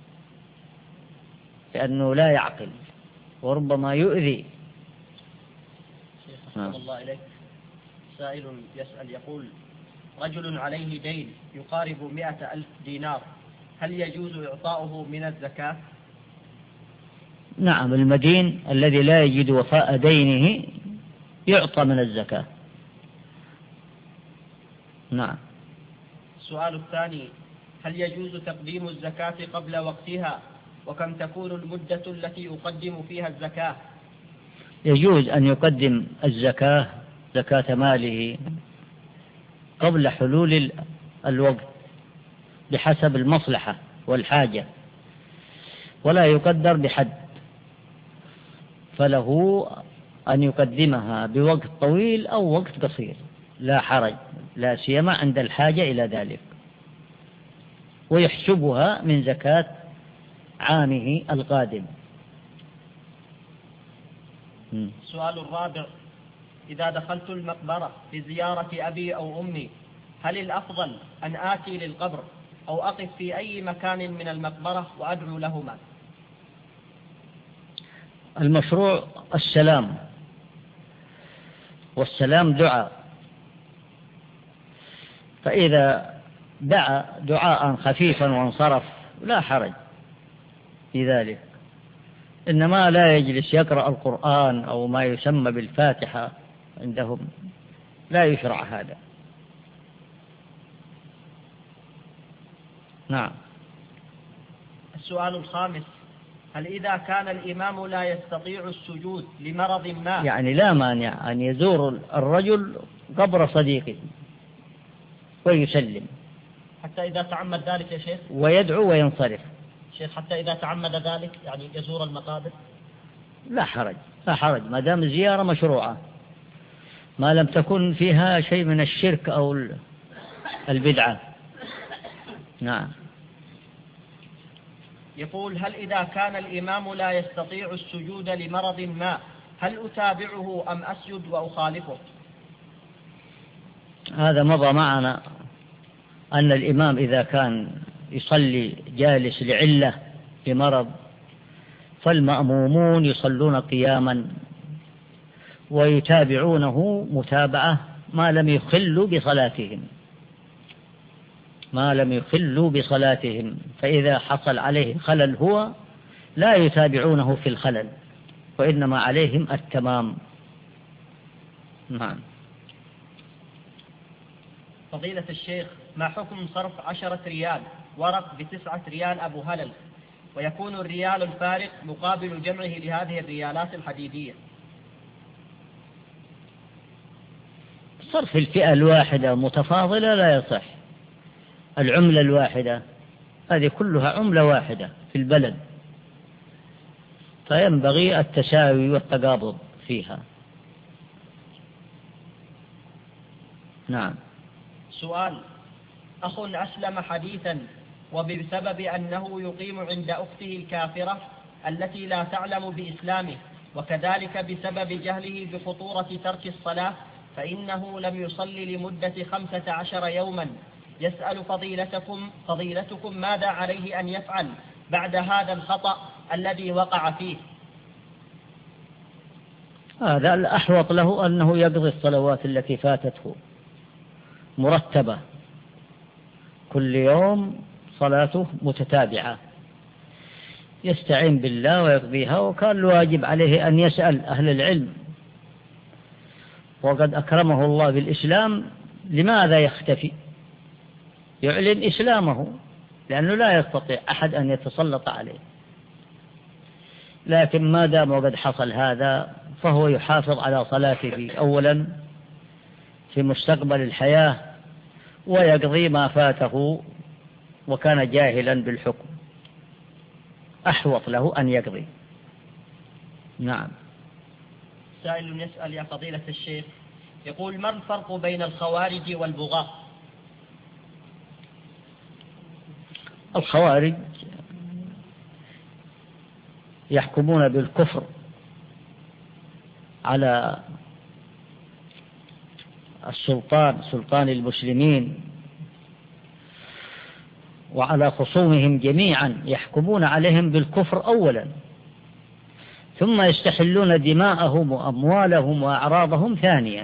لأنه لا يعقل وربما يؤذي. شيخ أحسن الله إليك، سائل يسأل يقول: رجل عليه دين يقارب 100,000 دينار، هل يجوز إعطاؤه من الزكاة؟ نعم، المدين الذي لا يجد وفاء دينه يعطى من الزكاة. نعم. السؤال الثاني: هل يجوز تقديم الزكاة قبل وقتها؟ وكم تكون المدة التي يقدم فيها الزكاة؟ يجوز أن يقدم الزكاة، زكاة ماله، قبل حلول الوقت بحسب المصلحة والحاجة، ولا يقدر بحد، فله أن يقدمها بوقت طويل أو وقت قصير، لا حرج، لا سيما عند الحاجة إلى ذلك، ويحسبها من زكاة عامه القادم. السؤال الرابع: إذا دخلت المقبرة لزيارة أبي أو أمي، هل الأفضل أن آتي للقبر أو أقف في أي مكان من المقبرة وأدعو لهما؟ المشروع السلام، والسلام دعاء، فإذا دعا دعاء خفيفا وانصرف لا حرج في ذلك، إنما لا يجلس يقرأ القرآن أو ما يسمى بالفاتحة عندهم، لا يشرع هذا. نعم. السؤال الخامس: هل إذا كان الإمام لا يستطيع السجود لمرض ما، يعني لا مانع أن يزور الرجل قبر صديقه ويسلم، حتى إذا تعمد ذلك يا شيخ، ويدعو وينصرف. شيخ، حتى إذا تعمد ذلك يعني يزور المقابر؟ لا حرج، لا حرج، ما دام الزيارة مشروعة، ما لم تكن فيها شيء من الشرك أو البدعة. نعم. يقول: هل إذا كان الإمام لا يستطيع السجود لمرض ما هل أتابعه أم أسجد وأخالفه؟ هذا مضى معنا أن الإمام إذا كان يصلي جالس لعلة لمرض فالمأمومون يصلون قياما ويتابعونه متابعة ما لم يخلوا بصلاتهم، فإذا حصل عليه خلل هو لا يتابعونه في الخلل وإنما عليهم التمام. نعم. فضيلة الشيخ، ما حكم صرف 10 ريال ورق ب9 ريال أبو هلل، ويكون الريال الفارق مقابل جمعه لهذه الريالات الحديدية؟ صرف الفئة الواحدة متفاضلة لا يصح. العملة الواحدة هذه كلها عملة واحدة في البلد، فينبغي التساوي والتقابض فيها. نعم. سؤال: أخ أسلم حديثا وبسبب أنه يقيم عند أخته الكافرة التي لا تعلم بإسلامه، وكذلك بسبب جهله بخطورة ترك الصلاة، فإنه لم يصلي لمدة 15 يوما، يسأل فضيلتكم ماذا عليه أن يفعل بعد هذا الخطأ الذي وقع فيه؟ هذا الأحوط له أنه يقضي الصلوات التي فاتته مرتبة، كل يوم صلاته متتابعة، يستعين بالله ويقضيها، وكان الواجب عليه أن يسأل أهل العلم، وقد أكرمه الله بالإسلام، لماذا يختفي؟ يعلن إسلامه، لأنه لا يستطيع أحد أن يتسلط عليه. لكن ما دام وقد حصل هذا فهو يحافظ على صلاته أولا في مستقبل الحياة، ويقضي ما فاته وكان جاهلا بالحكم، أحوط له أن يقضي. نعم. سائل يسأل: يا فضيلة الشيخ، يقول: ما الفرق بين الخوارج والبغاة؟ الخوارج يحكمون بالكفر على سلطان المسلمين وعلى خصومهم جميعا، يحكمون عليهم بالكفر أولا، ثم يستحلون دماءهم وأموالهم وأعراضهم ثانيا.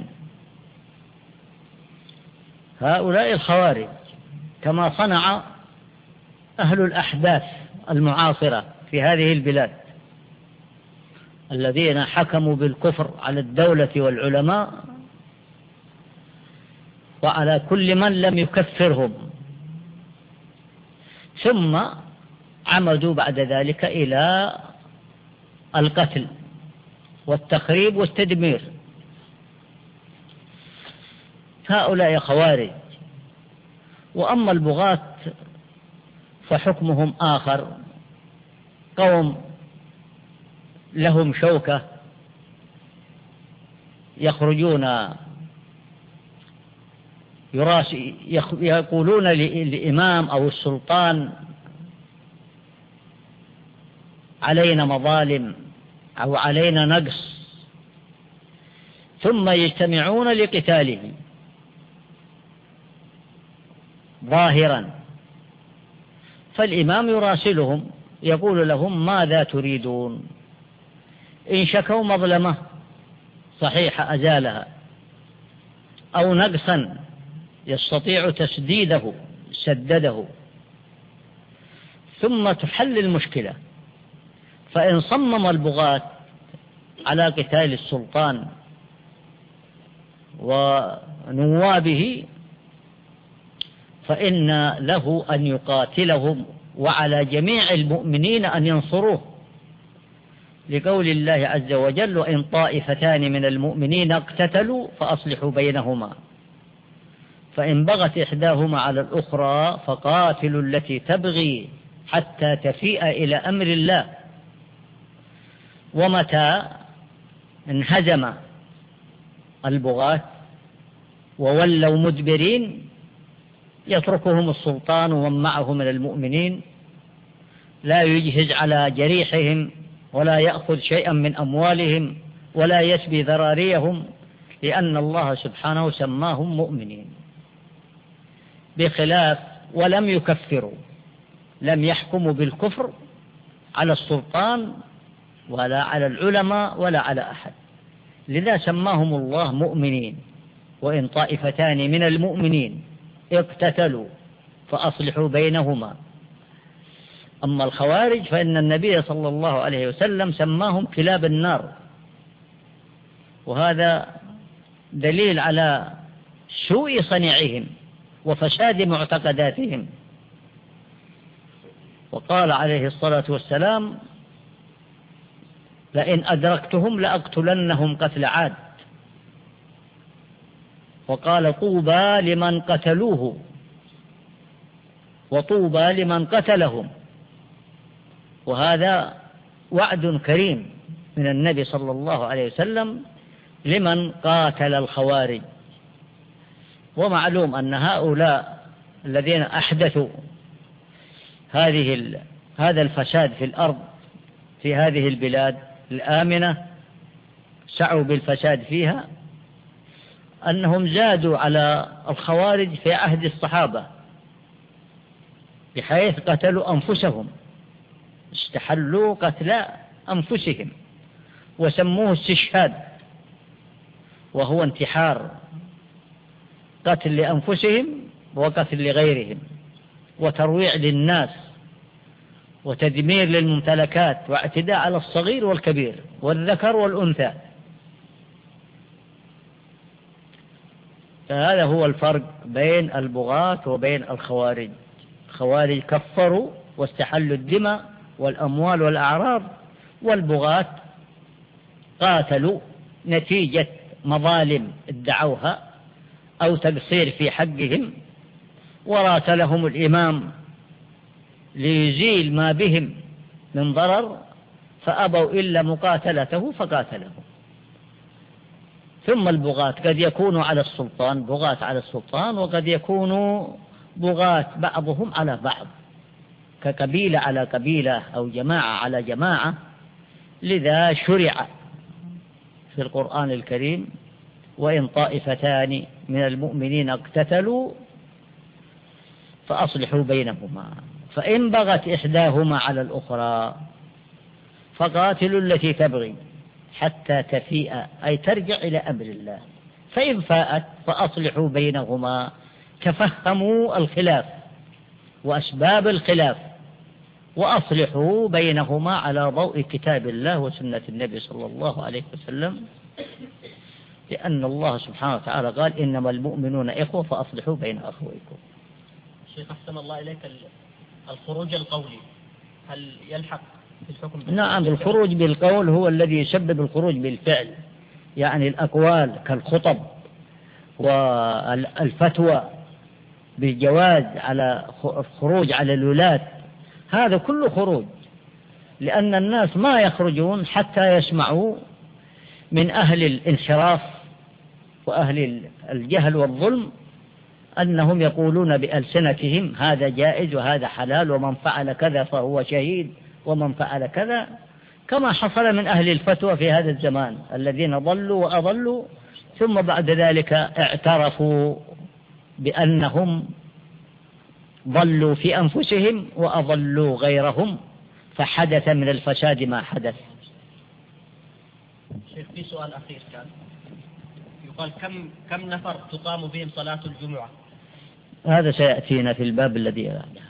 هؤلاء الخوارج كما صنع أهل الأحداث المعاصرة في هذه البلاد الذين حكموا بالكفر على الدولة والعلماء وعلى كل من لم يكفرهم، ثم عمدوا بعد ذلك إلى القتل والتخريب والتدمير. هؤلاء خوارج. وأما البغاة فحكمهم آخر، قوم لهم شوكة يخرجون يقولون للإمام أو السلطان: علينا مظالم أو علينا نقص، ثم يجتمعون لقتاله ظاهرا، فالإمام يراسلهم يقول لهم: ماذا تريدون؟ إن شكوا مظلمة صحيحة أزالها، أو نقصا يستطيع تسديده سدده، ثم تحل المشكلة. فإن صمم البغاة على قتال السلطان ونوابه فإن له أن يقاتلهم، وعلى جميع المؤمنين أن ينصروه، لقول الله عز وجل: وإن طائفتان من المؤمنين اقتتلوا فأصلحوا بينهما، فإن بغت إحداهما على الأخرى فقاتلوا التي تبغي حتى تفيء إلى أمر الله. ومتى انهزم البغاة وولوا مدبرين يتركهم السلطان ومن معه من المؤمنين لا يجهز على جريحهم ولا يأخذ شيئا من أموالهم ولا يسبي ذراريهم، لأن الله سبحانه سماهم مؤمنين، بخلاف ولم يكفروا، لم يحكموا بالكفر على السلطان ولا على العلماء ولا على أحد، لذا سماهم الله مؤمنين. وإن طائفتان من المؤمنين اقتتلوا فأصلحوا بينهما. أما الخوارج فإن النبي صلى الله عليه وسلم سماهم كلاب النار، وهذا دليل على سوء صنيعهم وفساد معتقداتهم. وقال عليه الصلاة والسلام: لئن أدركتهم لأقتلنهم قتل عاد. وقال: طوبى لمن قتلوه وطوبى لمن قتلهم. وهذا وعد كريم من النبي صلى الله عليه وسلم لمن قاتل الخوارج. ومعلوم أن هؤلاء الذين أحدثوا هذا الفساد في الأرض في هذه البلاد الآمنة، سعوا بالفساد فيها، أنهم زادوا على الخوارج في عهد الصحابة، بحيث قتلوا أنفسهم، استحلوا قتل أنفسهم وسموه استشهاد، وهو انتحار، قتل لأنفسهم وقتل لغيرهم، وترويع للناس، وتدمير للممتلكات، واعتداء على الصغير والكبير والذكر والأنثى. فهذا هو الفرق بين البغاة وبين الخوارج. الخوارج كفروا واستحلوا الدماء والأموال والأعراض، والبغاة قاتلوا نتيجة مظالم ادعوها أو تقصير في حقهم، وراسلهم الإمام ليزيل ما بهم من ضرر فأبوا إلا مقاتلته فقاتلهم. ثم البغاة قد يكونوا على السلطان، بغاة على السلطان، وقد يكونوا بغاة بعضهم على بعض، كقبيلة على قبيلة أو جماعة على جماعة. لذا شرع في القرآن الكريم: وإن طائفتان من المؤمنين اقتتلوا فأصلحوا بينهما، فإن بغت إحداهما على الأخرى فقاتلوا التي تبغي حتى تفيء، أي ترجع إلى أمر الله، فإن فاءت فأصلحوا بينهما. تفهموا الخلاف وأسباب الخلاف وأصلحوا بينهما على ضوء كتاب الله وسنة النبي صلى الله عليه وسلم، لأن الله سبحانه وتعالى قال: إنما المؤمنون إخوة فأصلحوا بين أخويكم. شيخ أحسن الله إليك، الخروج القولي هل يلحق في الحكم؟ نعم، الخروج بالقول هو الذي يسبب الخروج بالفعل، يعني الأقوال كالخطب والفتوى بالجواز على الخروج على الولاة، هذا كله خروج، لأن الناس ما يخرجون حتى يسمعوا من أهل الانحراف وأهل الجهل والظلم أنهم يقولون بألسنتهم هذا جائز وهذا حلال، ومن فعل كذا فهو شهيد، ومن فعل كذا، كما حصل من أهل الفتوى في هذا الزمان الذين ضلوا وأضلوا، ثم بعد ذلك اعترفوا بأنهم ضلوا في أنفسهم وأضلوا غيرهم، فحدث من الفساد ما حدث. شيخ، في سؤال أخير كان يقال: كم نفر تقام بهم صلاة الجمعة؟ هذا سيأتينا في الباب الذي